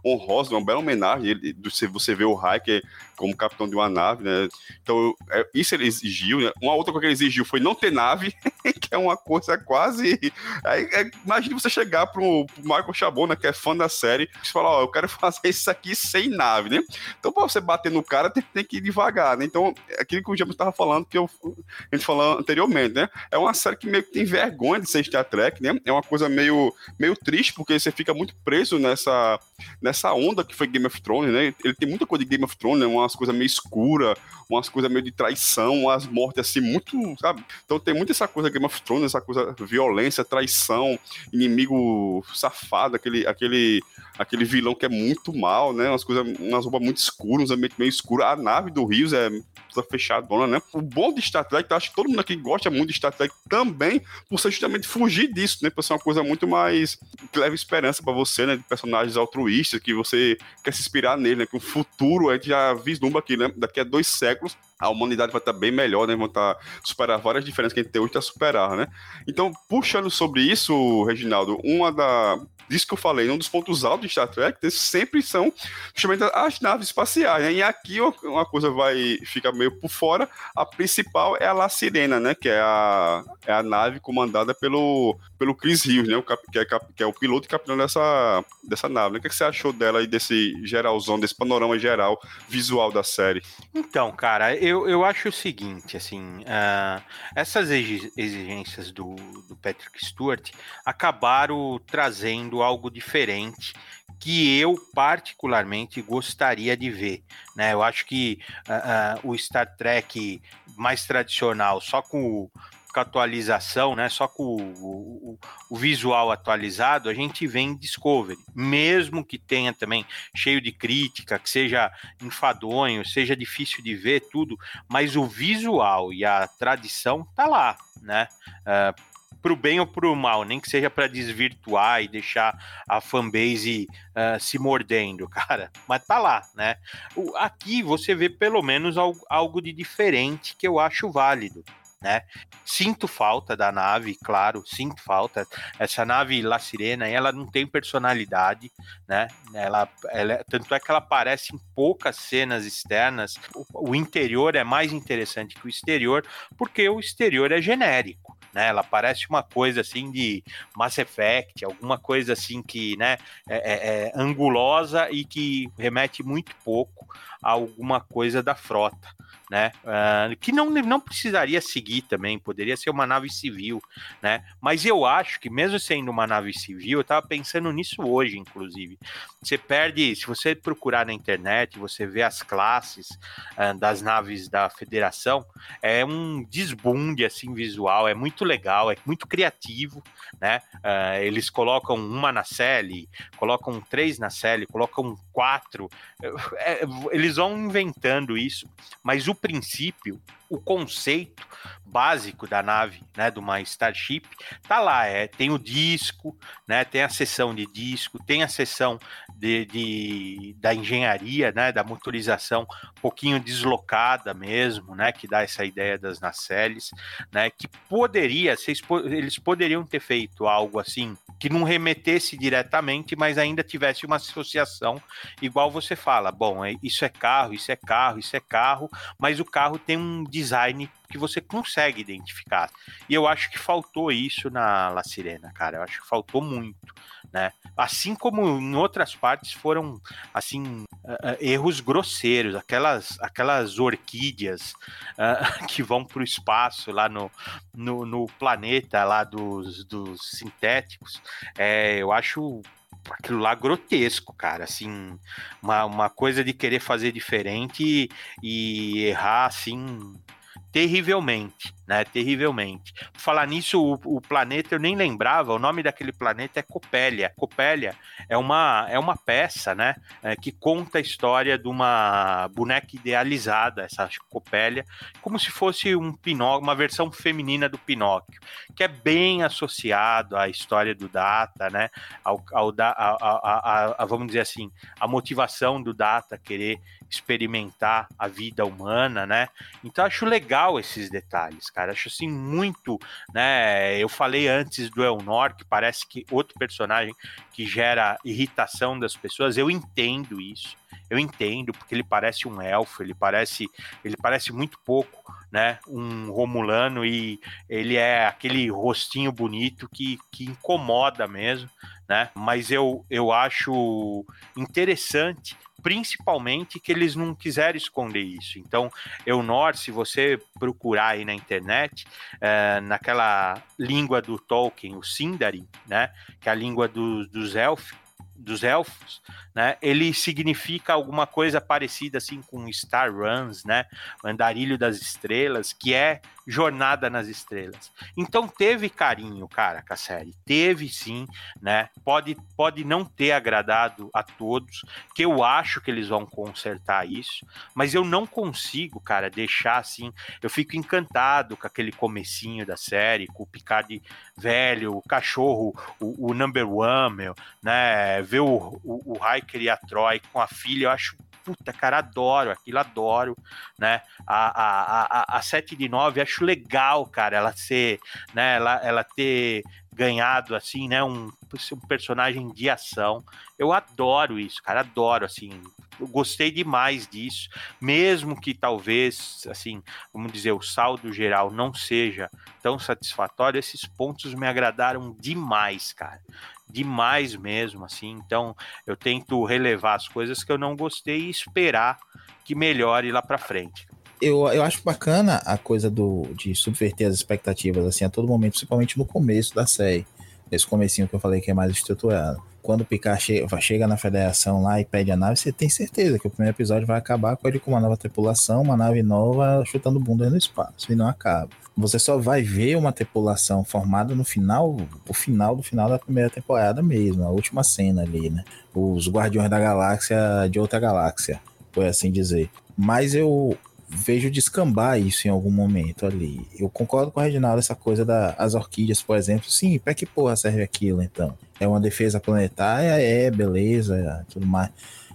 honrosa, uma bela homenagem. Ele, você vê o Riker como capitão de uma nave, né? Então, é, isso ele exigiu, né? Uma outra coisa que ele exigiu foi não ter nave, que é uma coisa quase... É, é, imagine você chegar pro, pro Michael Chabon, né, que é fã da série, e falar, ó, eu quero fazer isso aqui sem nave, né? Então, pra você bater no cara, tem, tem que ir devagar, né? Então, aquilo que o James estava falando, que eu, a gente falou anteriormente, né? É uma série que meio que tem vergonha de ser Star Trek, né? É uma coisa meio, meio triste, porque você fica muito preso nessa, nessa onda que foi Game of Thrones, né? Ele tem muita coisa de Game of Thrones, né? Umas coisas meio escuras, umas coisas meio de traição, umas mortes assim, muito, sabe? Então tem muito essa coisa Game of Thrones, essa coisa violência, traição, inimigo safado, aquele, aquele, aquele vilão que é muito mal, né? Umas coisas, umas roupas muito escuras, uns ambientes meio escuros. A nave do Rios é toda fechadona, né? O bom de Star Trek, eu acho que todo mundo aqui gosta muito de Star Trek também, por ser justamente fugir disso, né? Por ser uma coisa muito mais que leva esperança pra você, né? De personagens altruístas, que você quer se inspirar nele, né? Que o futuro, a gente já vislumbra aqui, né? Daqui a dois séculos, a humanidade vai estar bem melhor, né? Vão estar superar várias diferenças que a gente tem hoje, tá superar, né? Então, puxando sobre isso, Reginaldo, uma da... disso que eu falei, um dos pontos altos de Star Trek sempre são justamente as naves espaciais, né? E aqui uma coisa vai ficar meio por fora. A principal é a La Sirena, né? Que é a, é a nave comandada pelo, pelo Chris Hughes, né? O cap, que, é, que é o piloto e capitão dessa, dessa nave, né? O que, é que você achou dela e desse geralzão, desse panorama geral visual da série? Então, cara, eu, eu acho o seguinte, assim, uh, essas exigências do, do Patrick Stewart acabaram trazendo algo diferente que eu particularmente gostaria de ver, né? Eu acho que uh, uh, o Star Trek mais tradicional, só com, com a atualização, né? Só com o, o, o visual atualizado, a gente vê em Discovery, mesmo que tenha também cheio de crítica, que seja enfadonho, seja difícil de ver tudo, mas o visual e a tradição tá lá, né? Uh, pro bem ou pro mal, nem que seja para desvirtuar e deixar a fanbase uh, se mordendo, cara, mas tá lá, né? O, aqui você vê pelo menos algo, algo de diferente que eu acho válido, né? Sinto falta da nave, claro, sinto falta. Essa nave La Sirena, ela não tem personalidade, né? Ela, ela, tanto é que ela aparece em poucas cenas externas. O, o interior é mais interessante que o exterior, porque o exterior é genérico, né? Ela parece uma coisa assim de Mass Effect, alguma coisa assim que, né, é, é, é angulosa e que remete muito pouco a alguma coisa da frota, né? Uh, que não, não precisaria seguir também, poderia ser uma nave civil, né? Mas eu acho que mesmo sendo uma nave civil, eu tava pensando nisso hoje, inclusive. Você perde, se você procurar na internet, você vê as classes uh, das naves da Federação, é um desbunde assim visual, é muito legal, é muito criativo, né? Uh, eles colocam uma nacelle, colocam três nacelle, colocam quatro, é, eles vão inventando isso, mas o princípio, o conceito básico da nave, né, de uma Starship, tá lá, é, tem o disco, né, tem a seção de disco, tem a seção de, de, da engenharia, né, da motorização um pouquinho deslocada mesmo, né, que dá essa ideia das nacelles, né, que poderia, vocês, eles poderiam ter feito algo assim, que não remetesse diretamente, mas ainda tivesse uma associação, igual você fala, bom, isso é carro, isso é carro, isso é carro, mas o carro tem um design que você consegue identificar. E eu acho que faltou isso na La Sirena, cara. Eu acho que faltou muito, né? Assim como em outras partes foram, assim, uh, erros grosseiros. Aquelas, aquelas orquídeas uh, que vão para o espaço lá no, no, no planeta lá dos, dos sintéticos. É, eu acho aquilo lá grotesco, cara, assim, uma, uma coisa de querer fazer diferente e, e errar, assim, terrivelmente, né, terrivelmente. Por falar nisso, o, o planeta, eu nem lembrava, o nome daquele planeta é Copélia. Copélia é uma, é uma peça, né, é, que conta a história de uma boneca idealizada, essa Copélia, como se fosse um Pinóquio, uma versão feminina do Pinóquio, que é bem associado à história do Data, né, ao, ao, a, a, a, a, vamos dizer assim, a motivação do Data querer experimentar a vida humana, né, então acho legal esses detalhes, cara. Acho assim muito, né? Eu falei antes do Elnor, que parece que outro personagem que gera irritação das pessoas. Eu entendo isso. Eu entendo, porque ele parece um elfo, ele parece, ele parece muito pouco, né, um romulano, e ele é aquele rostinho bonito que, que incomoda mesmo, né, mas eu, eu acho interessante, principalmente que eles não quiseram esconder isso. Então, Elnor, se você procurar aí na internet, é, naquela língua do Tolkien, o Sindarin, né, que é a língua do, dos elfos, dos elfos, né? Ele significa alguma coisa parecida assim com Star Runs, né? Andarilho das Estrelas, que é jornada nas estrelas. Então teve carinho, cara, com a série. Teve sim, né? Pode, pode não ter agradado a todos, que eu acho que eles vão consertar isso, mas eu não consigo, cara, deixar assim. Eu fico encantado com aquele comecinho da série, com o Picard velho, o cachorro, o, o Number One, meu, né? Ver o, o, o Riker e a Troy com a filha, eu acho, puta, cara, adoro aquilo, adoro, né, a, a, a, a sete de nove, acho legal, cara, ela ser, né, ela, ela ter ganhado, assim, né, um, um personagem de ação, eu adoro isso, cara, adoro, assim, eu gostei demais disso, mesmo que talvez, assim, vamos dizer, o saldo geral não seja tão satisfatório, esses pontos me agradaram demais, cara, demais mesmo, assim, então eu tento relevar as coisas que eu não gostei e esperar que melhore lá pra frente. Eu, eu acho bacana a coisa do, de subverter as expectativas, assim, a todo momento, principalmente no começo da série, nesse comecinho que eu falei que é mais estruturado. Quando o Picard chega, chega na Federação lá e pede a nave, você tem certeza que o primeiro episódio vai acabar com ele com uma nova tripulação, uma nave nova chutando bunda no espaço, e não acaba. Você só vai ver uma tripulação formada no final, o final do final da primeira temporada mesmo, a última cena ali, né? Os Guardiões da Galáxia de outra galáxia, por assim dizer. Mas eu vejo descambar isso em algum momento ali. Eu concordo com o Reginaldo, essa coisa das orquídeas, por exemplo. Sim, pra que porra serve aquilo, então? É uma defesa planetária? É, beleza, tudo mais.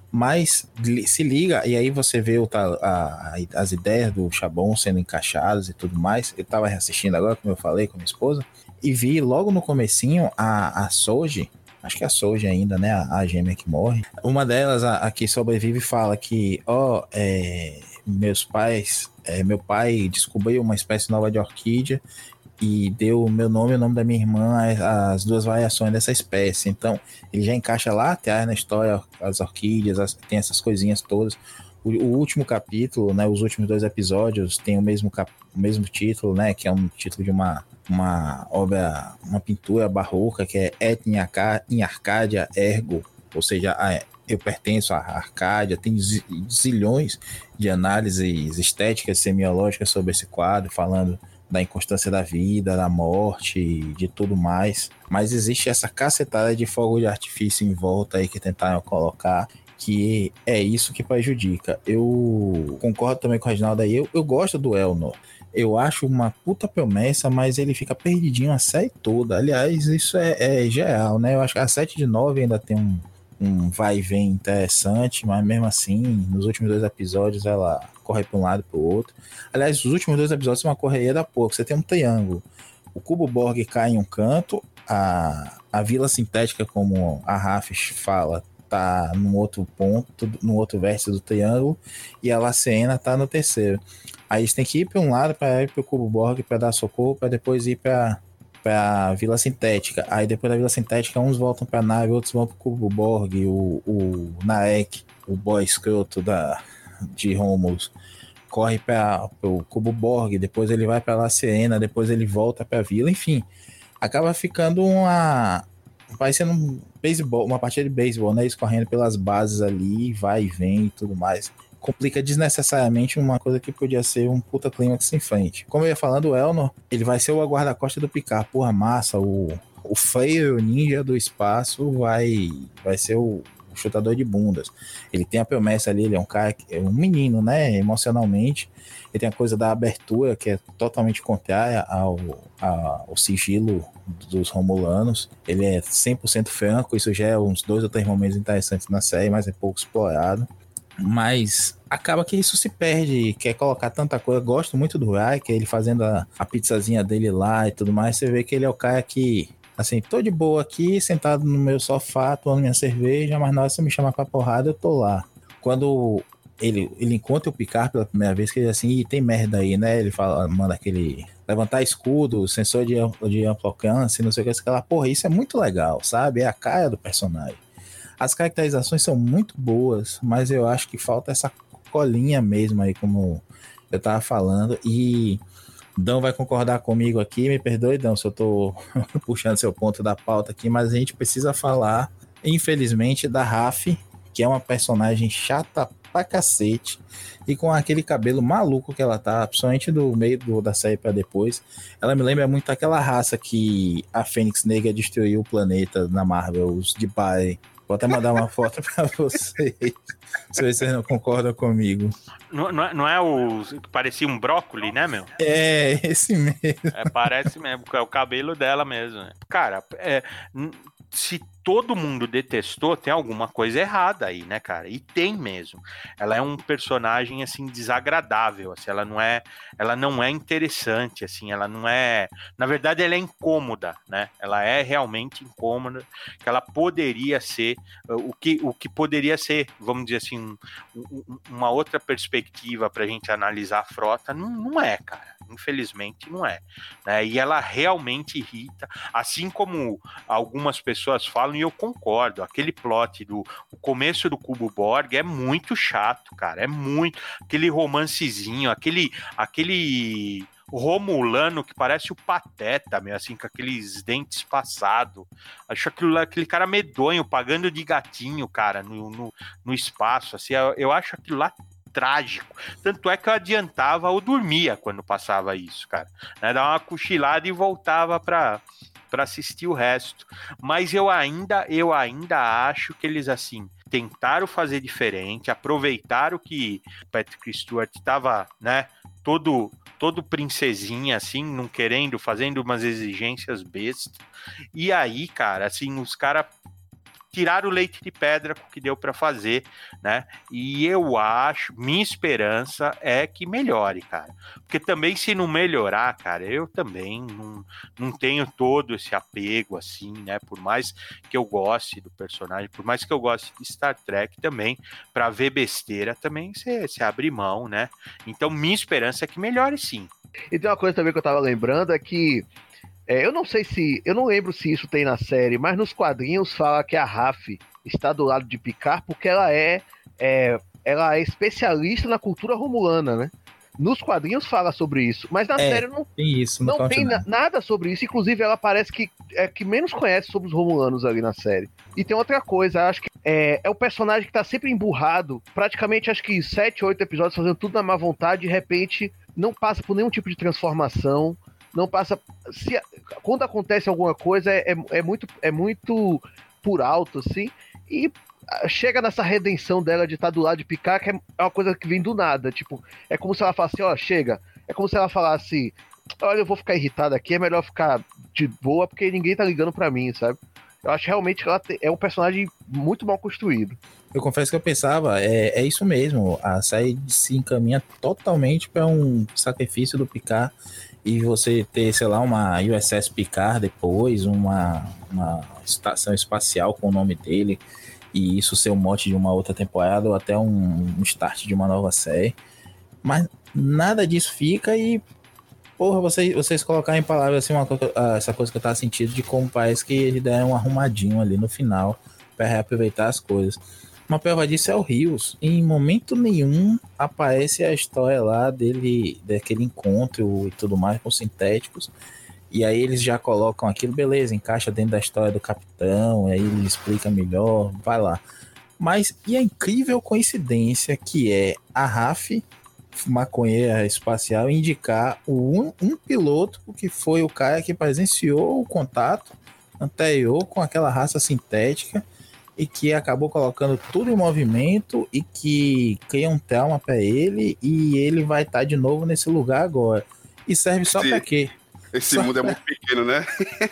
Mas se liga, e aí você vê o, a, a, as ideias do Chabon sendo encaixadas e tudo mais. Eu tava reassistindo agora, como eu falei, com minha esposa, e vi logo no comecinho a, a Soji, acho que é a Soji ainda, né, a, a gêmea que morre. Uma delas, a, a que sobrevive, fala que, ó, oh, é, meus pais, é, meu pai descobriu uma espécie nova de orquídea e deu o meu nome e o nome da minha irmã as duas variações dessa espécie. Então, ele já encaixa lá atrás na história as orquídeas, as, tem essas coisinhas todas. O, o último capítulo, né, os últimos dois episódios tem o mesmo, cap, o mesmo título, né, que é um título de uma, uma obra, uma pintura barroca, que é Et in Arcadia Ergo, ou seja, a, eu pertenço à Arcádia. Tem zilhões de análises estéticas e semiológicas sobre esse quadro, falando da inconstância da vida, da morte, de tudo mais. Mas existe essa cacetada de fogo de artifício em volta aí que tentaram colocar, que é isso que prejudica. Eu concordo também com o Reginaldo aí, eu, eu gosto do Elnor. Eu acho uma puta promessa, mas ele fica perdidinho a série toda. Aliás, isso é, é geral, né? Eu acho que a sete de nove ainda tem um, um vai e vem interessante, mas mesmo assim, nos últimos dois episódios ela corre para um lado e para o outro. Aliás, os últimos dois episódios são uma correria da porra. Você tem um triângulo. O cubo Borg cai em um canto, a, a vila sintética, como a Rafis fala, tá num outro ponto, no outro vértice do triângulo, e a Laciena tá no terceiro. Aí eles têm que ir para um lado para ir para o cubo Borg para dar socorro, para depois ir para para Vila Sintética. Aí depois da Vila Sintética, uns voltam para a nave, outros vão para o cubo Borg, o, o Naek, o boy escroto da, de Romulus, corre para o cubo Borg, depois ele vai para La Sirena, depois ele volta para a vila, enfim, acaba ficando uma parecendo um beisebol, uma partida de beisebol, né, escorrendo pelas bases ali, vai e vem e tudo mais. Complica desnecessariamente uma coisa que podia ser um puta clímax em frente. Como eu ia falando, o Elnor, ele vai ser o guarda-costas do Picard. Porra, massa, o, o feio ninja do espaço vai, vai ser o, o chutador de bundas. Ele tem a promessa ali, ele é um cara, é um menino, né, emocionalmente. Ele tem a coisa da abertura, que é totalmente contrária ao, ao sigilo dos Romulanos. Ele é cem por cento franco, isso já é uns dois ou três momentos interessantes na série, mas é pouco explorado. Mas acaba que isso se perde, quer colocar tanta coisa. Eu gosto muito do Riker, ele fazendo a, a pizzazinha dele lá e tudo mais. Você vê que ele é o cara que, assim, tô de boa aqui, sentado no meu sofá, tomando minha cerveja, mas na hora que você me chama pra porrada, eu tô lá. Quando ele, ele encontra o Picard pela primeira vez, que ele assim, Ih, tem merda aí, né? Ele fala, manda aquele levantar escudo, sensor de, de amplo alcance, não sei o que, aquela porra, isso é muito legal, sabe? É a cara do personagem. As caracterizações são muito boas, mas eu acho que falta essa colinha mesmo aí, como eu tava falando, e Dão vai concordar comigo aqui, me perdoe, Dão, se eu tô puxando seu ponto da pauta aqui, mas a gente precisa falar, infelizmente, da Raf, que é uma personagem chata pra cacete, e com aquele cabelo maluco que ela tá, principalmente do meio do, da série pra depois. Ela me lembra muito aquela raça que a Fênix Negra destruiu o planeta na Marvel, os de Bari. Vou até mandar uma foto pra vocês, se vocês não concordam comigo. Não, não, é, não é o que parecia um brócoli, né, meu? É, esse mesmo. É, parece mesmo, é o cabelo dela mesmo. Né? Cara, é, se todo mundo detestou, tem alguma coisa errada aí, né, cara? E tem mesmo. Ela é um personagem, assim, desagradável, assim, ela não é, ela não é interessante, assim, ela não é... Na verdade, ela é incômoda, né? Ela é realmente incômoda, que ela poderia ser, o que, o que poderia ser, vamos dizer assim, um, um, uma outra perspectiva pra gente analisar a frota, não, não é, cara. Infelizmente, não é. Né? E ela realmente irrita, assim como algumas pessoas falam, e eu concordo, aquele plot do o começo do Cubo Borg é muito chato, cara, é muito, aquele romancezinho, aquele, aquele Romulano que parece o Pateta, meu, assim, com aqueles dentes passados, acho aquilo, aquele cara medonho, pagando de gatinho, cara, no, no, no espaço, assim, eu, eu acho aquilo lá trágico, tanto é que eu adiantava ou dormia quando passava isso, cara, né? Dava uma cochilada e voltava pra para assistir o resto, mas eu ainda, eu ainda acho que eles, assim, tentaram fazer diferente, aproveitaram que Patrick Stewart estava, né, todo, todo princesinha, assim, não querendo, fazendo umas exigências bestas, e aí, cara, assim, os caras tiraram o leite de pedra com o que deu para fazer, né? E eu acho, minha esperança é que melhore, cara. Porque também se não melhorar, cara, eu também não, não tenho todo esse apego, assim, né? Por mais que eu goste do personagem, por mais que eu goste de Star Trek também, para ver besteira também você abre mão, né? Então minha esperança é que melhore sim. E tem uma coisa também que eu tava lembrando, é que É, eu não sei se... Eu não lembro se isso tem na série, mas nos quadrinhos fala que a Raf está do lado de Picard porque ela é, é, ela é especialista na cultura romulana, né? Nos quadrinhos fala sobre isso, mas na é, série não tem, isso, não tem na, nada sobre isso. Inclusive, ela parece que é que menos conhece sobre os romulanos ali na série. E tem outra coisa, acho que é, é o personagem que tá sempre emburrado, praticamente acho que sete, oito episódios fazendo tudo na má vontade, de repente não passa por nenhum tipo de transformação, não passa... Se, quando acontece alguma coisa, é, é, muito, é muito por alto, assim, e chega nessa redenção dela de estar do lado de Picard, que é uma coisa que vem do nada, tipo, é como se ela falasse, ó, chega, é como se ela falasse, olha, eu vou ficar irritada aqui, é melhor ficar de boa, porque ninguém tá ligando pra mim, sabe? Eu acho realmente que ela é um personagem muito mal construído. Eu confesso que eu pensava, é, é isso mesmo, a série se encaminha totalmente para um sacrifício do Picard, e você ter, sei lá, uma U S S Picard depois, uma, uma estação espacial com o nome dele, e isso ser um mote de uma outra temporada ou até um, um start de uma nova série. Mas nada disso fica e, porra, vocês, vocês colocarem em palavras assim, uma, essa coisa que eu tava sentindo de como parece que ele deram um arrumadinho ali no final para reaproveitar as coisas. Uma prova disso é o Rios. Em momento nenhum aparece a história lá dele, daquele encontro e tudo mais com sintéticos. E aí eles já colocam aquilo, beleza, encaixa dentro da história do capitão, aí ele explica melhor, vai lá. Mas e a incrível coincidência que é a Raf, maconheira espacial, indicar um, um piloto que foi o cara que presenciou o contato anterior com aquela raça sintética e que acabou colocando tudo em movimento e que cria um trauma para ele e ele vai estar de novo nesse lugar agora. E serve só para quê? Esse só mundo pra... é muito pequeno, né?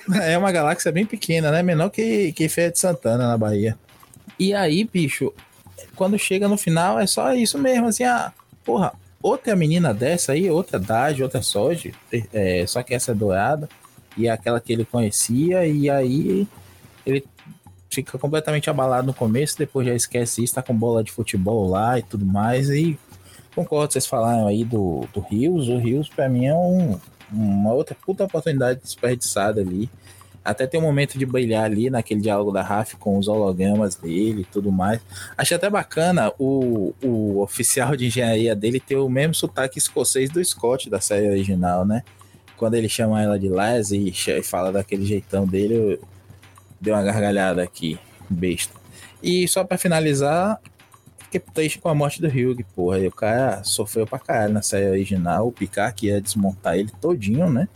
É uma galáxia bem pequena, né? Menor que, que Feira de Santana, na Bahia. E aí, bicho, quando chega no final, é só isso mesmo, assim, ah, porra, outra menina dessa aí, outra Dage, outra Soji, é, só que essa é dourada, e é aquela que ele conhecia, e aí ele fica completamente abalado no começo, depois já esquece isso, tá com bola de futebol lá e tudo mais, e concordo, vocês falaram aí do, do Rios, o Rios pra mim é um, uma outra puta oportunidade desperdiçada ali, até tem um momento de brilhar ali naquele diálogo da Raf com os hologramas dele e tudo mais. Achei até bacana o, o oficial de engenharia dele ter o mesmo sotaque escocês do Scott da série original, né? Quando ele chama ela de Les e fala daquele jeitão dele, eu dei uma gargalhada aqui, besta. E só pra finalizar, fiquei triste com a morte do Hugh, porra. E o cara sofreu pra caralho na série original. O Picard que ia desmontar ele todinho, né?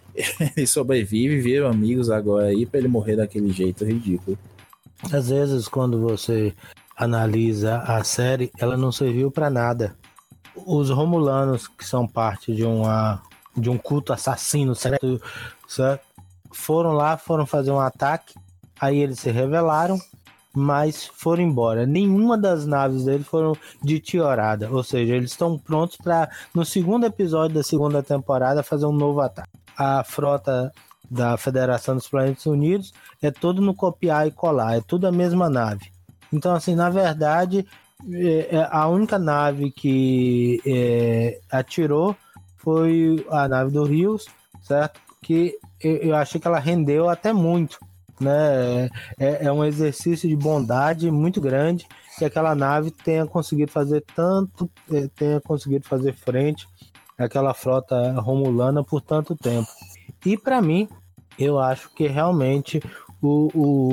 Ele sobrevive, viram amigos agora aí pra ele morrer daquele jeito ridículo. Às vezes, quando você analisa a série, ela não serviu pra nada. Os Romulanos, que são parte de, uma, de um culto assassino, certo? certo? Foram lá, foram fazer um ataque, aí eles se rebelaram, mas foram embora. Nenhuma das naves deles foram deterioradas, ou seja, eles estão prontos para, no segundo episódio da segunda temporada, fazer um novo ataque. A frota da Federação dos Planetas Unidos é todo no copiar e colar, é tudo a mesma nave. Então, assim, na verdade, é, a única nave que é, atirou foi a nave do Rios, certo? Que eu, eu achei que ela rendeu até muito, né? É, é um exercício de bondade muito grande que aquela nave tenha conseguido fazer tanto, tenha conseguido fazer frente aquela frota romulana por tanto tempo. E para mim, eu acho que realmente o,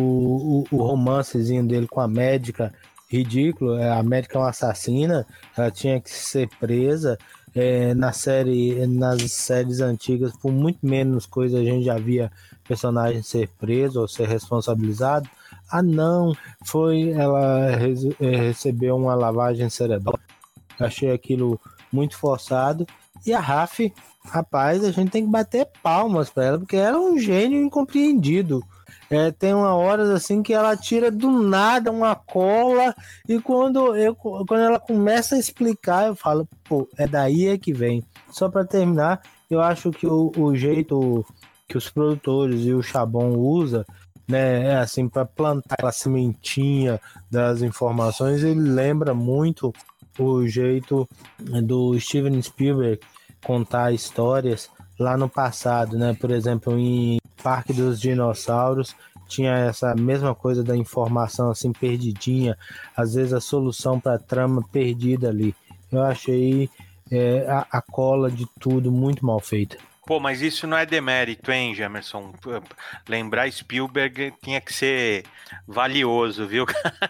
o, o romancezinho dele com a médica, ridículo, a médica é uma assassina, ela tinha que ser presa. É, na série, nas séries antigas, por muito menos coisa a gente já via personagem ser preso ou ser responsabilizado. Ah não, foi, ela re- recebeu uma lavagem cerebral. Achei aquilo muito forçado. E a Raf, rapaz, a gente tem que bater palmas para ela, porque ela é um gênio incompreendido. É, tem uma horas assim que ela tira do nada uma cola, e quando, eu, quando ela começa a explicar, eu falo, pô, é daí é que vem. Só para terminar, eu acho que o, o jeito que os produtores e o Chabon usa, né, é assim, para plantar aquela sementinha das informações, ele lembra muito o jeito do Steven Spielberg contar histórias lá no passado, né? Por exemplo, em Parque dos Dinossauros tinha essa mesma coisa da informação assim perdidinha, às vezes a solução para a trama perdida ali. Eu achei é, a, a cola de tudo muito mal feita. Pô, mas isso não é demérito, hein, Jamerson? Lembrar Spielberg tinha que ser valioso, viu?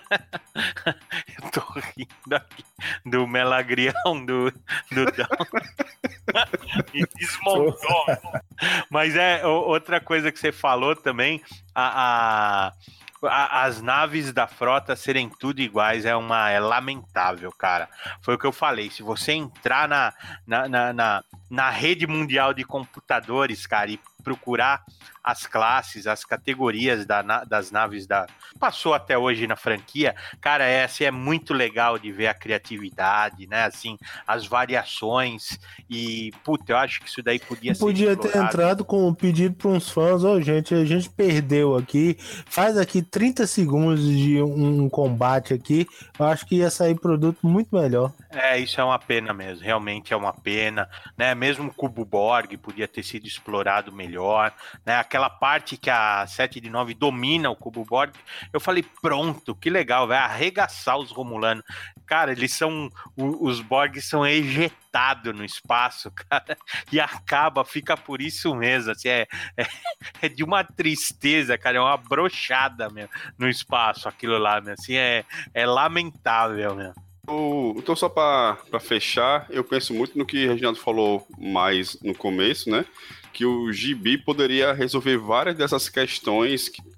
Eu tô rindo aqui do melagrião do, do Down. E desmontou. Mas é outra coisa que você falou também, a... a... as naves da frota serem tudo iguais é uma é lamentável, cara. Foi o que eu falei. Se você entrar na, na, na, na, na rede mundial de computadores, cara, e procurar as classes, as categorias da, das naves da... Passou até hoje na franquia, cara, é, assim, é muito legal de ver a criatividade, né, assim, as variações e, puta, eu acho que isso daí podia ser Podia ter entrado com um pedido para uns fãs, ó, oh, gente, a gente perdeu aqui, faz aqui trinta segundos de um combate aqui, eu acho que ia sair produto muito melhor. É, isso é uma pena mesmo, realmente é uma pena, né, mesmo o Cubo Borg podia ter sido explorado melhor, né, aquela parte que a sete de nove domina o Cubo Borg, eu falei, pronto, que legal, vai arregaçar os Romulanos, cara, eles são, os Borg são ejetados no espaço, cara, e acaba, fica por isso mesmo, assim, é, é, é de uma tristeza, cara, é uma brochada mesmo, no espaço, aquilo lá, mesmo, assim, é, é lamentável mesmo. Então, só para fechar, eu penso muito no que o Reginaldo falou mais no começo, né? Que o Gibi poderia resolver várias dessas questões que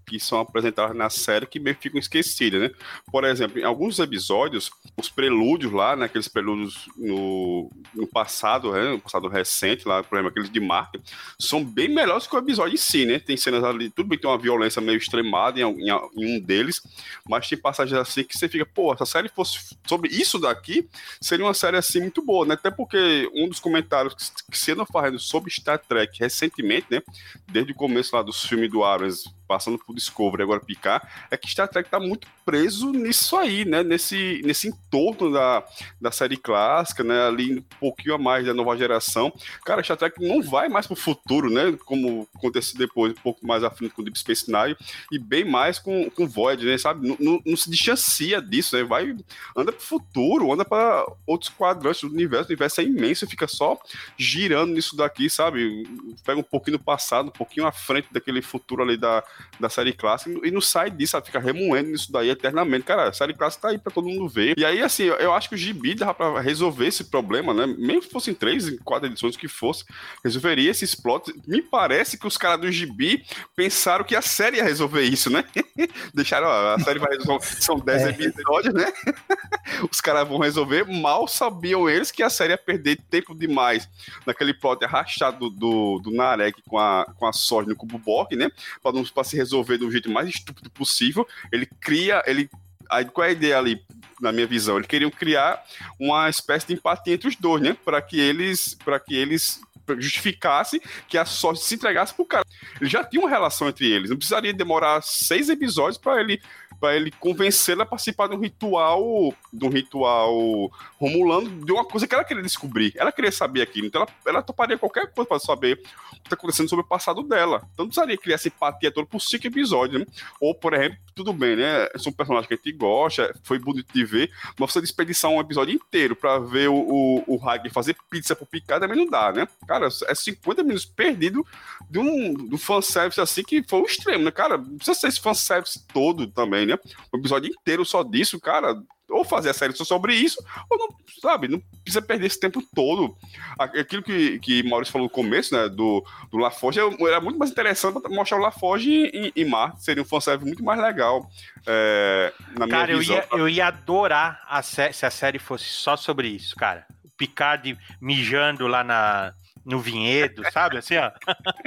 que são apresentadas na série que meio que ficam esquecidas, né? Por exemplo, em alguns episódios, os prelúdios lá, né, aqueles prelúdios no, no passado, né, no passado recente, lá, por exemplo, aqueles de Marte, são bem melhores que o episódio em si, né? Tem cenas ali, tudo bem que tem uma violência meio extremada em, em, em um deles, mas tem passagens assim que você fica, pô, se a série fosse sobre isso daqui, seria uma série assim muito boa, né? Até porque um dos comentários que, que se andam fazendo sobre Star Trek recentemente, né? Desde o começo lá dos filmes do Abrams, passando por Discovery, agora Picard, é que Star Trek tá muito preso nisso aí, né? Nesse, nesse entorno da, da série clássica, né? Ali um pouquinho a mais da nova geração. Cara, Star Trek não vai mais pro futuro, né? Como aconteceu depois, um pouco mais à frente com Deep Space Nine, e bem mais com, com Voyager, né? Sabe? Não, não, não se distancia disso, né? Vai, anda pro futuro, anda para outros quadrantes do universo. O universo é imenso e fica só girando nisso daqui, sabe? Pega um pouquinho no passado, um pouquinho à frente daquele futuro ali da da série clássica e não sai disso, sabe? Fica remoendo nisso daí eternamente. Cara, a série clássica tá aí pra todo mundo ver. E aí, assim, eu acho que o gibi dava pra resolver esse problema, né? Mesmo que fossem três, quatro edições que fosse, resolveria esses plots. Me parece que os caras do gibi pensaram que a série ia resolver isso, né? Deixaram, ó, a série vai resolver, são dez é. episódios, né? Os caras vão resolver. Mal sabiam eles que a série ia perder tempo demais naquele plot arrastado do, do, do Narek com a, com a Sorge no Cubo Borg, né? Pra não pra se resolver do jeito mais estúpido possível. Ele cria, ele, aí, qual é a ideia ali, na minha visão? Eles queriam criar uma espécie de empatia entre os dois, né? Para que eles, para que eles justificasse que a Sorge se entregasse pro cara. Ele já tinha uma relação entre eles, não precisaria demorar seis episódios para ele para ele convencê-la a participar de um ritual, de um ritual romulano, de uma coisa que ela queria descobrir. Ela queria saber aquilo, então ela, ela toparia qualquer coisa para saber o que está acontecendo sobre o passado dela. Então não precisaria criar essa empatia toda por cinco episódios, né? Ou, por exemplo, tudo bem, né? São personagens que a gente gosta, foi bonito de ver, mas você desperdiçar um episódio inteiro para ver o, o, o Hagrid fazer pizza pro Picard também não dá, né? Cara, é cinquenta minutos perdido de um, de um fanservice assim que foi o extremo, né? Cara, não precisa ser esse fanservice todo também, né? Um episódio inteiro só disso, cara. Ou fazer a série só sobre isso, ou não, sabe, não precisa perder esse tempo todo. Aquilo que, que Maurício falou no começo, né, do, do LaForge, era muito mais interessante mostrar o LaForge em, em Marte. Seria um fanservice muito mais legal, é, na minha cara, visão. Cara, eu, eu ia adorar a sé- se a série fosse só sobre isso, cara. O Picard mijando lá na... no vinhedo, sabe? Assim, ó.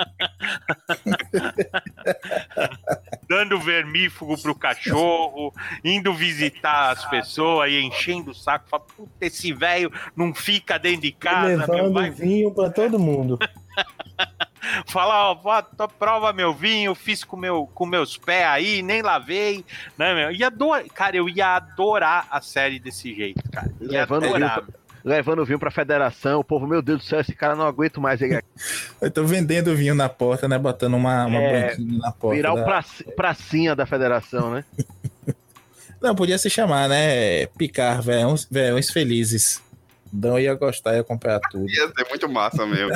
Dando vermífugo pro cachorro, indo visitar as pessoas e enchendo o saco. Fala, puta, esse velho não fica dentro de casa. Levando vai... vinho pra todo mundo. Falar, ó, prova meu vinho, fiz com, meu, com meus pés aí, nem lavei, né, meu? Ia adorar, cara, eu ia adorar a série desse jeito, cara. Eu ia Levando adorar. Vinho, levando vinho pra federação, o povo, meu Deus do céu, esse cara não aguento mais ele aqui. Eu tô vendendo vinho na porta, né? Botando uma, uma é, banquinha na porta. Virar da... o praci, pracinha da federação, né? Não, podia se chamar, né? Picar, velhões, velhões felizes. Dão ia gostar, ia comprar tudo. Ia ser muito massa mesmo.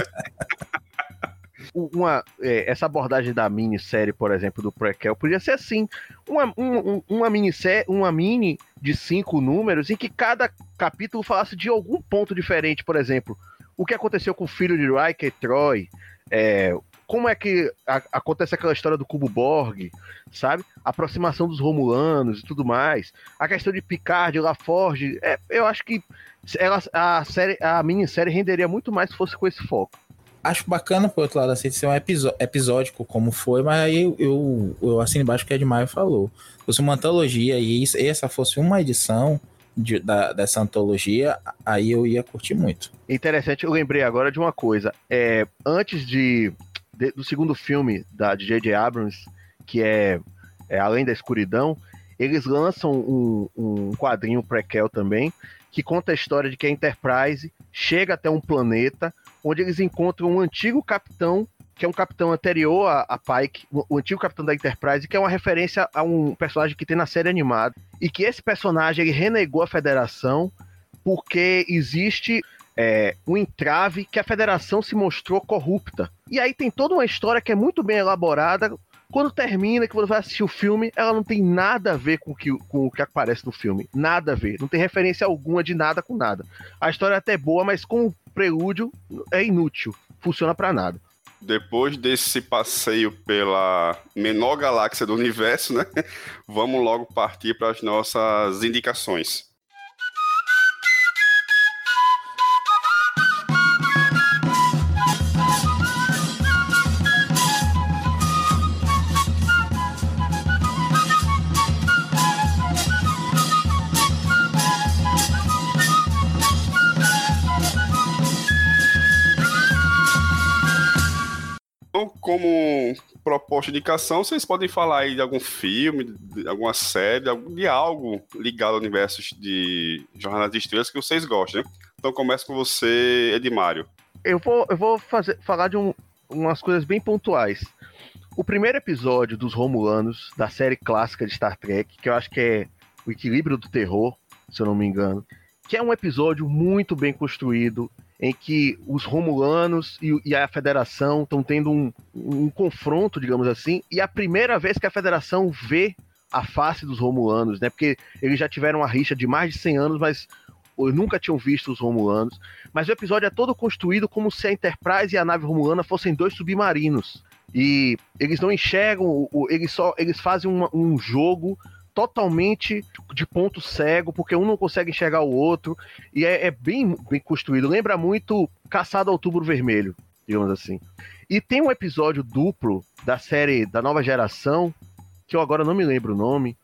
Uma, é, essa abordagem da minissérie, por exemplo, do Prequel, podia ser assim, uma, um, uma, minissérie, uma mini de cinco números em que cada capítulo falasse de algum ponto diferente, por exemplo, o que aconteceu com o filho de Riker, Troy, é, como é que a, acontece aquela história do Cubo Borg, sabe? A aproximação dos Romulanos e tudo mais, a questão de Picard, LaForge, é, eu acho que ela, a, série, a minissérie renderia muito mais se fosse com esse foco. Acho bacana, por outro lado, assim, de ser um episódio, episódico como foi, mas aí eu, eu, eu assino embaixo o que a Edmaio falou. Se fosse uma antologia e isso, essa fosse uma edição de, da, dessa antologia, aí eu ia curtir muito. Interessante, eu lembrei agora de uma coisa. É, antes de, de, do segundo filme da, de J J Abrams, que é, é Além da Escuridão, eles lançam um, um quadrinho prequel também, que conta a história de que a Enterprise chega até um planeta onde eles encontram um antigo capitão, que é um capitão anterior a, a Pike, o, o antigo capitão da Enterprise, que é uma referência a um personagem que tem na série animada, e que esse personagem ele renegou a Federação porque existe é, um entrave que a Federação se mostrou corrupta. E aí tem toda uma história que é muito bem elaborada. Quando termina, que você vai assistir o filme, ela não tem nada a ver com o, que, com o que aparece no filme. Nada a ver. Não tem referência alguma de nada com nada. A história é até boa, mas como prelúdio é inútil. Funciona pra nada. depois desse passeio pela menor galáxia do universo, né? Vamos logo partir para as nossas indicações. Como proposta de indicação, vocês podem falar aí de algum filme, de alguma série, de algo ligado ao universo de Jornada das Estrelas que vocês gostam, né? Então começa com você, Edmário. Eu vou, eu vou fazer, falar de um, umas coisas bem pontuais. O primeiro episódio dos Romulanos, da série clássica de Star Trek, que eu acho que é o Equilíbrio do Terror, se eu não me engano, que é um episódio muito bem construído, em que os Romulanos e, e a Federação estão tendo um, um confronto, digamos assim, e é a primeira vez que a Federação vê a face dos Romulanos, né? Porque eles já tiveram uma rixa de mais de cem anos, mas nunca tinham visto os Romulanos. Mas o episódio é todo construído como se a Enterprise e a nave Romulana fossem dois submarinos. E eles não enxergam, eles, só, eles fazem uma, um jogo totalmente de ponto cego, porque um não consegue enxergar o outro, e é, é bem, bem construído. Lembra muito Caçado ao Outubro Vermelho, digamos assim. E tem um episódio duplo da série da Nova Geração, que eu agora não me lembro o nome,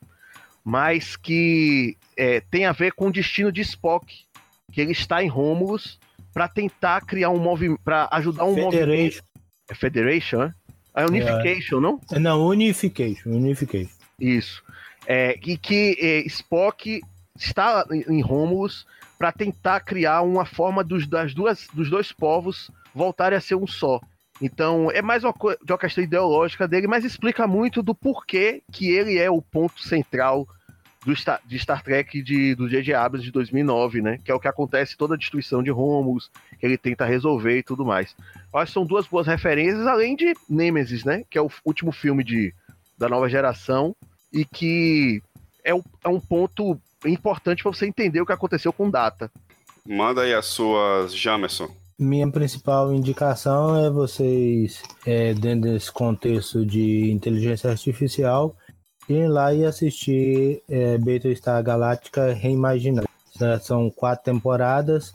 mas que é, tem a ver com o destino de Spock, que ele está em Romulus para tentar criar um movimento, para ajudar um Federation. movimento. É Federation, né? É Unification, é. não? Não, Unification, Unification. Isso. É, e que é, Spock está em Romulus para tentar criar uma forma dos, das duas, dos dois povos voltarem a ser um só. Então, é mais uma, de uma questão ideológica dele, mas explica muito do porquê que ele é o ponto central do Star, de Star Trek de, do J J Abrams de dois mil e nove, né? Que é o que acontece toda a destruição de Romulus, que ele tenta resolver e tudo mais. Eu acho que são duas boas referências, além de Nemesis, né? Que é o último filme de, da Nova Geração, e que é, o, é um ponto importante para você entender o que aconteceu com Data. Manda aí as suas, Jamerson. Minha principal indicação é vocês, é, dentro desse contexto de inteligência artificial, irem lá e assistir é, Battlestar Galactica Reimaginada. São quatro temporadas.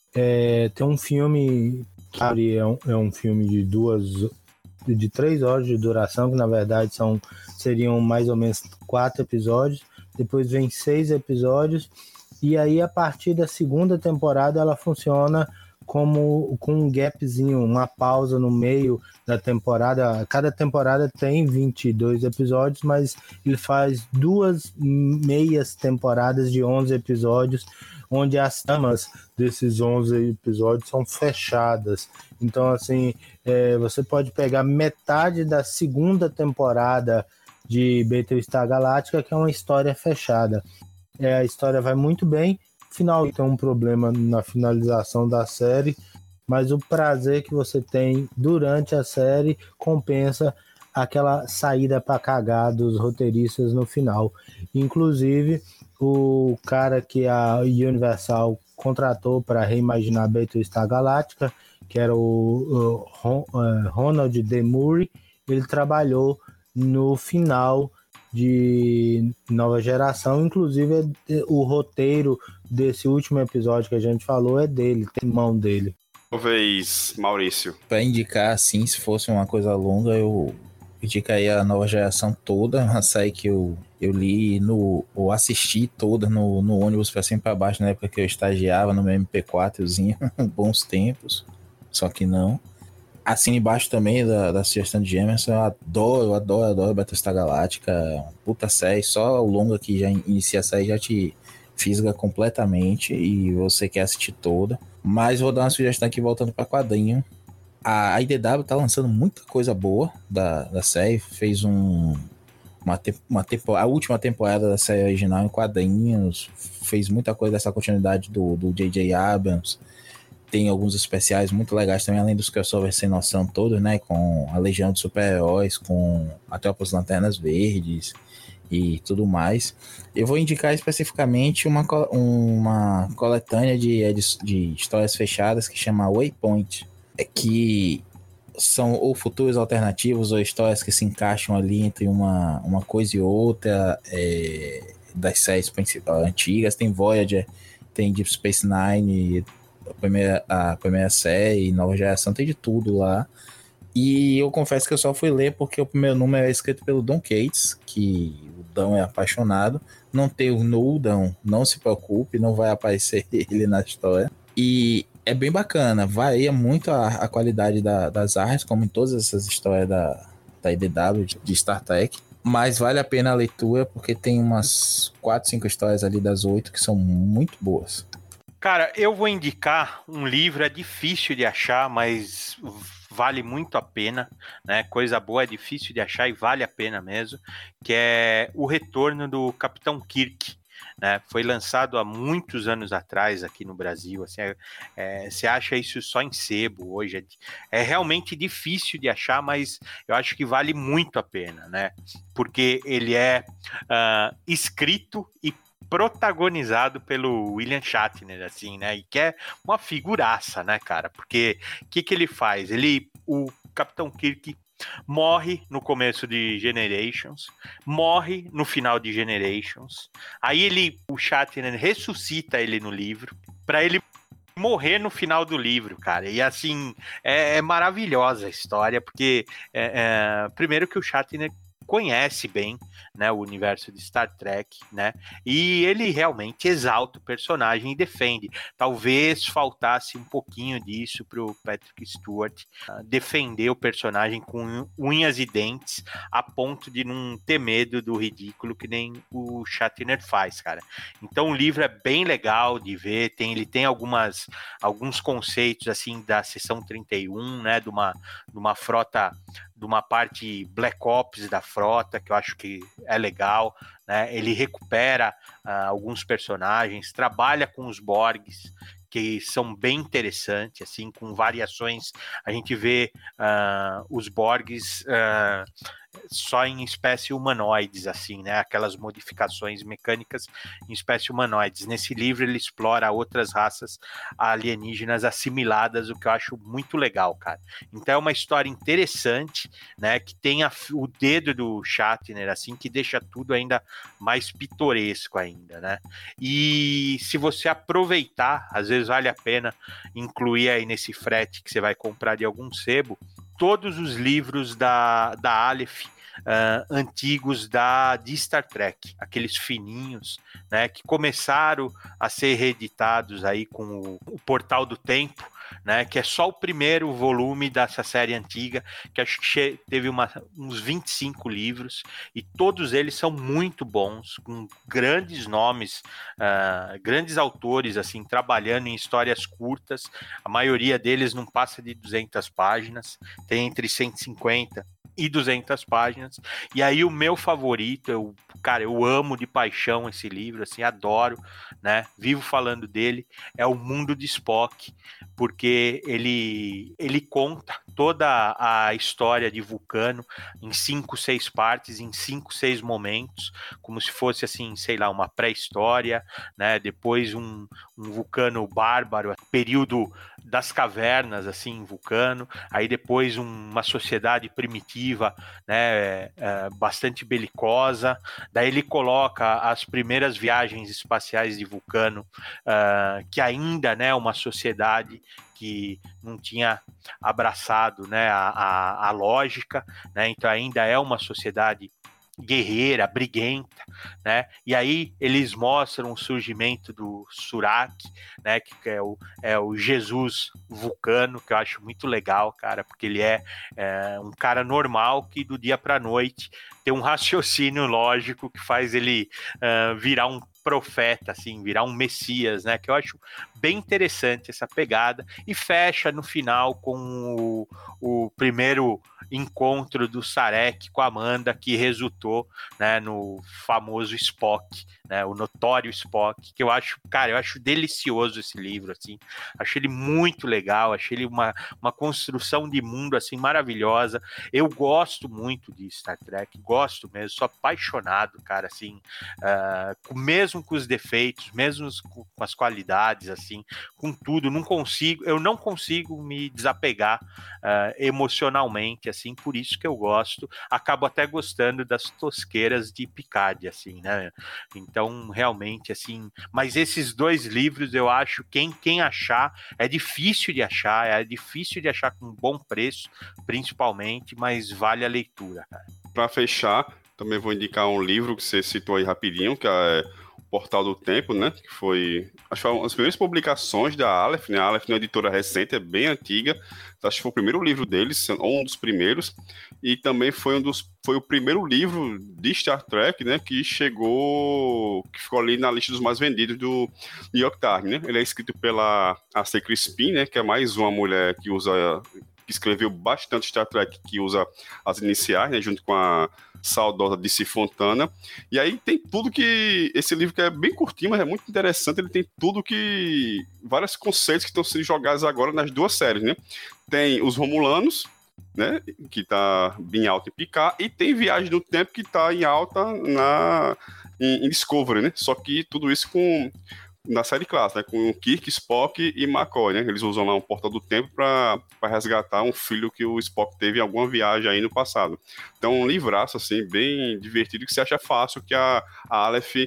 É, tem um filme que é um, é um filme de duas de três horas de duração, que na verdade são, seriam mais ou menos quatro episódios, depois vem seis episódios, e aí a partir da segunda temporada ela funciona como com um gapzinho, uma pausa no meio da temporada. Cada temporada tem vinte e dois episódios, mas ele faz duas meias temporadas de onze episódios, onde as tramas desses onze episódios são fechadas. Então, assim, é, você pode pegar metade da segunda temporada de Battlestar Galactica, que é uma história fechada. É, a história vai muito bem. Final tem um problema na finalização da série, mas o prazer que você tem durante a série compensa aquela saída para cagar dos roteiristas no final. Inclusive, o cara que a Universal contratou para reimaginar Battlestar Galactica, que era o, o Ronald D. Murray, ele trabalhou no final de Nova Geração, inclusive o roteiro desse último episódio que a gente falou é dele, tem mão dele. Talvez, Maurício. Pra indicar, assim, se fosse uma coisa longa, eu indicaria a Nova Geração toda, uma série que eu, eu li, no, ou assisti toda no, no ônibus pra cima e pra baixo, na época que eu estagiava no meu M P quatrozinho, bons tempos, só que não. Assina embaixo também da, da sugestão de Jamerson, eu adoro, adoro, adoro Battlestar Galactica, puta série, só o longa que já inicia a série já te fisga completamente e você quer assistir toda. Mas vou dar uma sugestão aqui voltando para quadrinho. A I D W tá lançando muita coisa boa da, da série, fez um, uma, te, uma tempo, a última temporada da série original em quadrinhos, fez muita coisa dessa continuidade do, do J J Abrams. Tem alguns especiais muito legais também, além dos crossovers sem noção todos, né? Com a Legião de Super-Heróis, com a Tropa das Lanternas Verdes e tudo mais. Eu vou indicar especificamente uma, uma coletânea de, de histórias fechadas que chama Waypoint. É que são ou futuros alternativos ou histórias que se encaixam ali entre uma, uma coisa e outra, é, das séries principais antigas. Tem Voyager, tem Deep Space Nine, a primeira, a primeira série, Nova Geração, tem de tudo lá. E eu confesso que eu só fui ler porque o primeiro número é escrito pelo Don Cates, que o Dão é apaixonado. Não tem o no Dão, não se preocupe, não vai aparecer ele na história. E é bem bacana, varia muito a, a qualidade da, das artes, como em todas essas histórias da, da I D W, de, de Star Trek. Mas vale a pena a leitura porque tem umas quatro, cinco histórias ali das oito que são muito boas. Cara, eu vou indicar um livro, é difícil de achar, mas vale muito a pena, né? Coisa boa é difícil de achar e vale a pena mesmo, que é O Retorno do Capitão Kirk, né? Foi lançado há muitos anos atrás aqui no Brasil. Assim, é, é, você acha isso só em sebo hoje. É, é realmente difícil de achar, mas eu acho que vale muito a pena, né? Porque ele é uh, escrito e protagonizado pelo William Shatner, assim, né? E que é uma figuraça, né, cara? Porque o que, que ele faz? Ele, o Capitão Kirk morre no começo de Generations, morre no final de Generations. Aí ele, o Shatner ressuscita ele no livro para ele morrer no final do livro, cara. E assim, é, é maravilhosa a história, porque é, é, primeiro que o Shatner conhece bem, né, o universo de Star Trek, né, e ele realmente exalta o personagem e defende. Talvez faltasse um pouquinho disso pro Patrick Stewart uh, defender o personagem com unhas e dentes, a ponto de não ter medo do ridículo que nem o Shatner faz, cara. Então o livro é bem legal de ver, tem, ele tem algumas, alguns conceitos, assim, da seção trinta e um, né, de uma, de uma frota, de uma parte Black Ops da frota, que eu acho que é legal, né? Ele recupera uh, alguns personagens, trabalha com os Borgs, que são bem interessantes, assim, com variações. A gente vê uh, os Borgs uh, só em espécie humanoides, assim, né? Aquelas modificações mecânicas em espécie humanoides. Nesse livro ele explora outras raças alienígenas assimiladas, o que eu acho muito legal, cara. Então é uma história interessante, né? Que tem a, o dedo do Shatner, assim, que deixa tudo ainda mais pitoresco ainda, né? E se você aproveitar, às vezes vale a pena incluir aí nesse frete que você vai comprar de algum sebo, todos os livros da, da Aleph uh, antigos da, de Star Trek, aqueles fininhos, né, que começaram a ser reeditados aí com o, o Portal do Tempo, né, que é só o primeiro volume dessa série antiga, que acho que teve uma, uns vinte e cinco livros, e todos eles são muito bons, com grandes nomes, uh, grandes autores, assim, trabalhando em histórias curtas. A maioria deles não passa de duzentas páginas, tem entre cento e cinquenta e duzentas páginas, e aí o meu favorito, eu, cara, eu amo de paixão esse livro, assim, adoro, né, vivo falando dele, é O Mundo de Spock, porque ele, ele conta toda a história de Vulcano em cinco, seis partes, em cinco, seis momentos, como se fosse, assim, sei lá, uma pré-história, né, depois um, um Vulcano bárbaro, período das cavernas, assim, em Vulcano, aí depois um, uma sociedade primitiva, né, é, bastante belicosa, daí ele coloca as primeiras viagens espaciais de Vulcano, uh, que ainda, né, uma sociedade que não tinha abraçado, né, a, a, a lógica, né, então ainda é uma sociedade guerreira, briguenta, né? E aí eles mostram o surgimento do Surak, né? Que é o, é o Jesus vulcano, que eu acho muito legal, cara, porque ele é, é um cara normal que do dia para a noite tem um raciocínio lógico que faz ele uh, virar um profeta, assim, virar um messias, né, que eu acho bem interessante essa pegada, e fecha no final com o, o primeiro encontro do Sarek com a Amanda, que resultou, né, no famoso Spock, né, o notório Spock, que eu acho, cara, eu acho delicioso esse livro, assim, acho ele muito legal, achei ele uma, uma construção de mundo, assim, maravilhosa. Eu gosto muito de Star Trek, gosto mesmo, sou apaixonado, cara, assim, uh, mesmo com os defeitos, mesmo com as qualidades, assim, assim, com tudo. Não consigo, eu não consigo me desapegar uh, emocionalmente, assim, por isso que eu gosto. Acabo até gostando das tosqueiras de Picard, assim, né? Então, realmente, assim, mas esses dois livros, eu acho, quem, quem achar, é difícil de achar, é difícil de achar com bom preço, principalmente, mas vale a leitura, cara. Para fechar, também vou indicar um livro que você citou aí rapidinho, que é O Portal do Tempo, né? Que foi, acho que foi uma das primeiras publicações da Aleph, né? A Aleph é uma editora recente, é bem antiga. Acho que foi o primeiro livro deles, ou um dos primeiros. E também foi um dos, foi o primeiro livro de Star Trek, né? Que chegou, que ficou ali na lista dos mais vendidos do New York Times, né? Ele é escrito pela A C Crispin, né? Que é mais uma mulher que usa, que escreveu bastante Star Trek, que usa as iniciais, né? Junto com a saudosa D C Fontana. E aí tem tudo que... Esse livro que é bem curtinho, mas é muito interessante. Ele tem tudo que... Vários conceitos que estão sendo jogados agora nas duas séries, né? Tem os Romulanos, né? Que tá bem alto em Picard. E tem Viagem do Tempo, que tá em alta na, em, em Discovery, né? Só que tudo isso com... na série clássica, né? Com Kirk, Spock e McCoy, né? Eles usam lá um Portal do Tempo para resgatar um filho que o Spock teve em alguma viagem aí no passado. Então, um livraço, assim, bem divertido, que você acha fácil, que a, a Aleph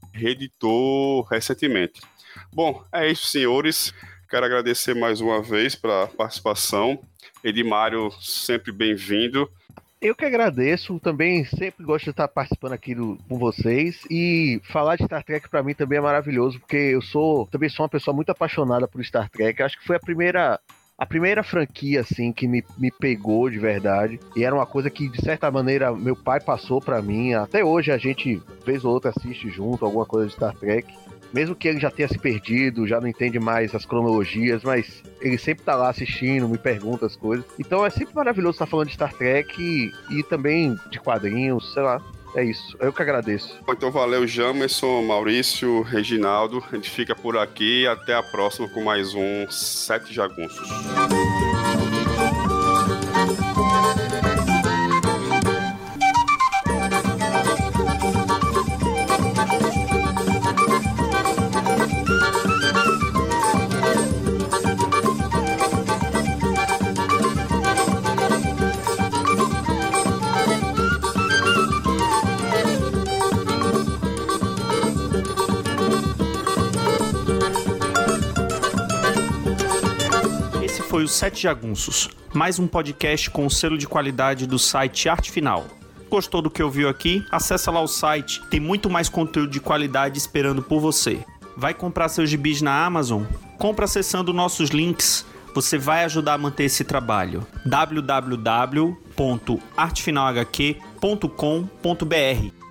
reeditou recentemente. Bom, é isso, senhores. Quero agradecer mais uma vez pela participação. Edmário, sempre bem-vindo. Eu que agradeço, também sempre gosto de estar participando aqui do, com vocês, e falar de Star Trek pra mim também é maravilhoso, porque eu sou também sou uma pessoa muito apaixonada por Star Trek. Acho que foi a primeira a primeira franquia assim que me, me pegou de verdade, e era uma coisa que de certa maneira meu pai passou pra mim. Até hoje a gente vez ou outra assiste junto alguma coisa de Star Trek. Mesmo que ele já tenha se perdido, já não entende mais as cronologias, mas ele sempre tá lá assistindo, me pergunta as coisas. Então é sempre maravilhoso estar falando de Star Trek e, e também de quadrinhos, sei lá. É isso, eu que agradeço. Então valeu, Jamerson, Maurício, Reginaldo. A gente fica por aqui e até a próxima com mais um Sete Jagunços. Foi o Sete Jagunços, mais um podcast com o selo de qualidade do site Arte Final. Gostou do que ouviu aqui? Acessa lá o site, tem muito mais conteúdo de qualidade esperando por você. Vai comprar seus gibis na Amazon? Compra acessando nossos links, você vai ajudar a manter esse trabalho. w w w ponto arte final h q ponto com ponto b r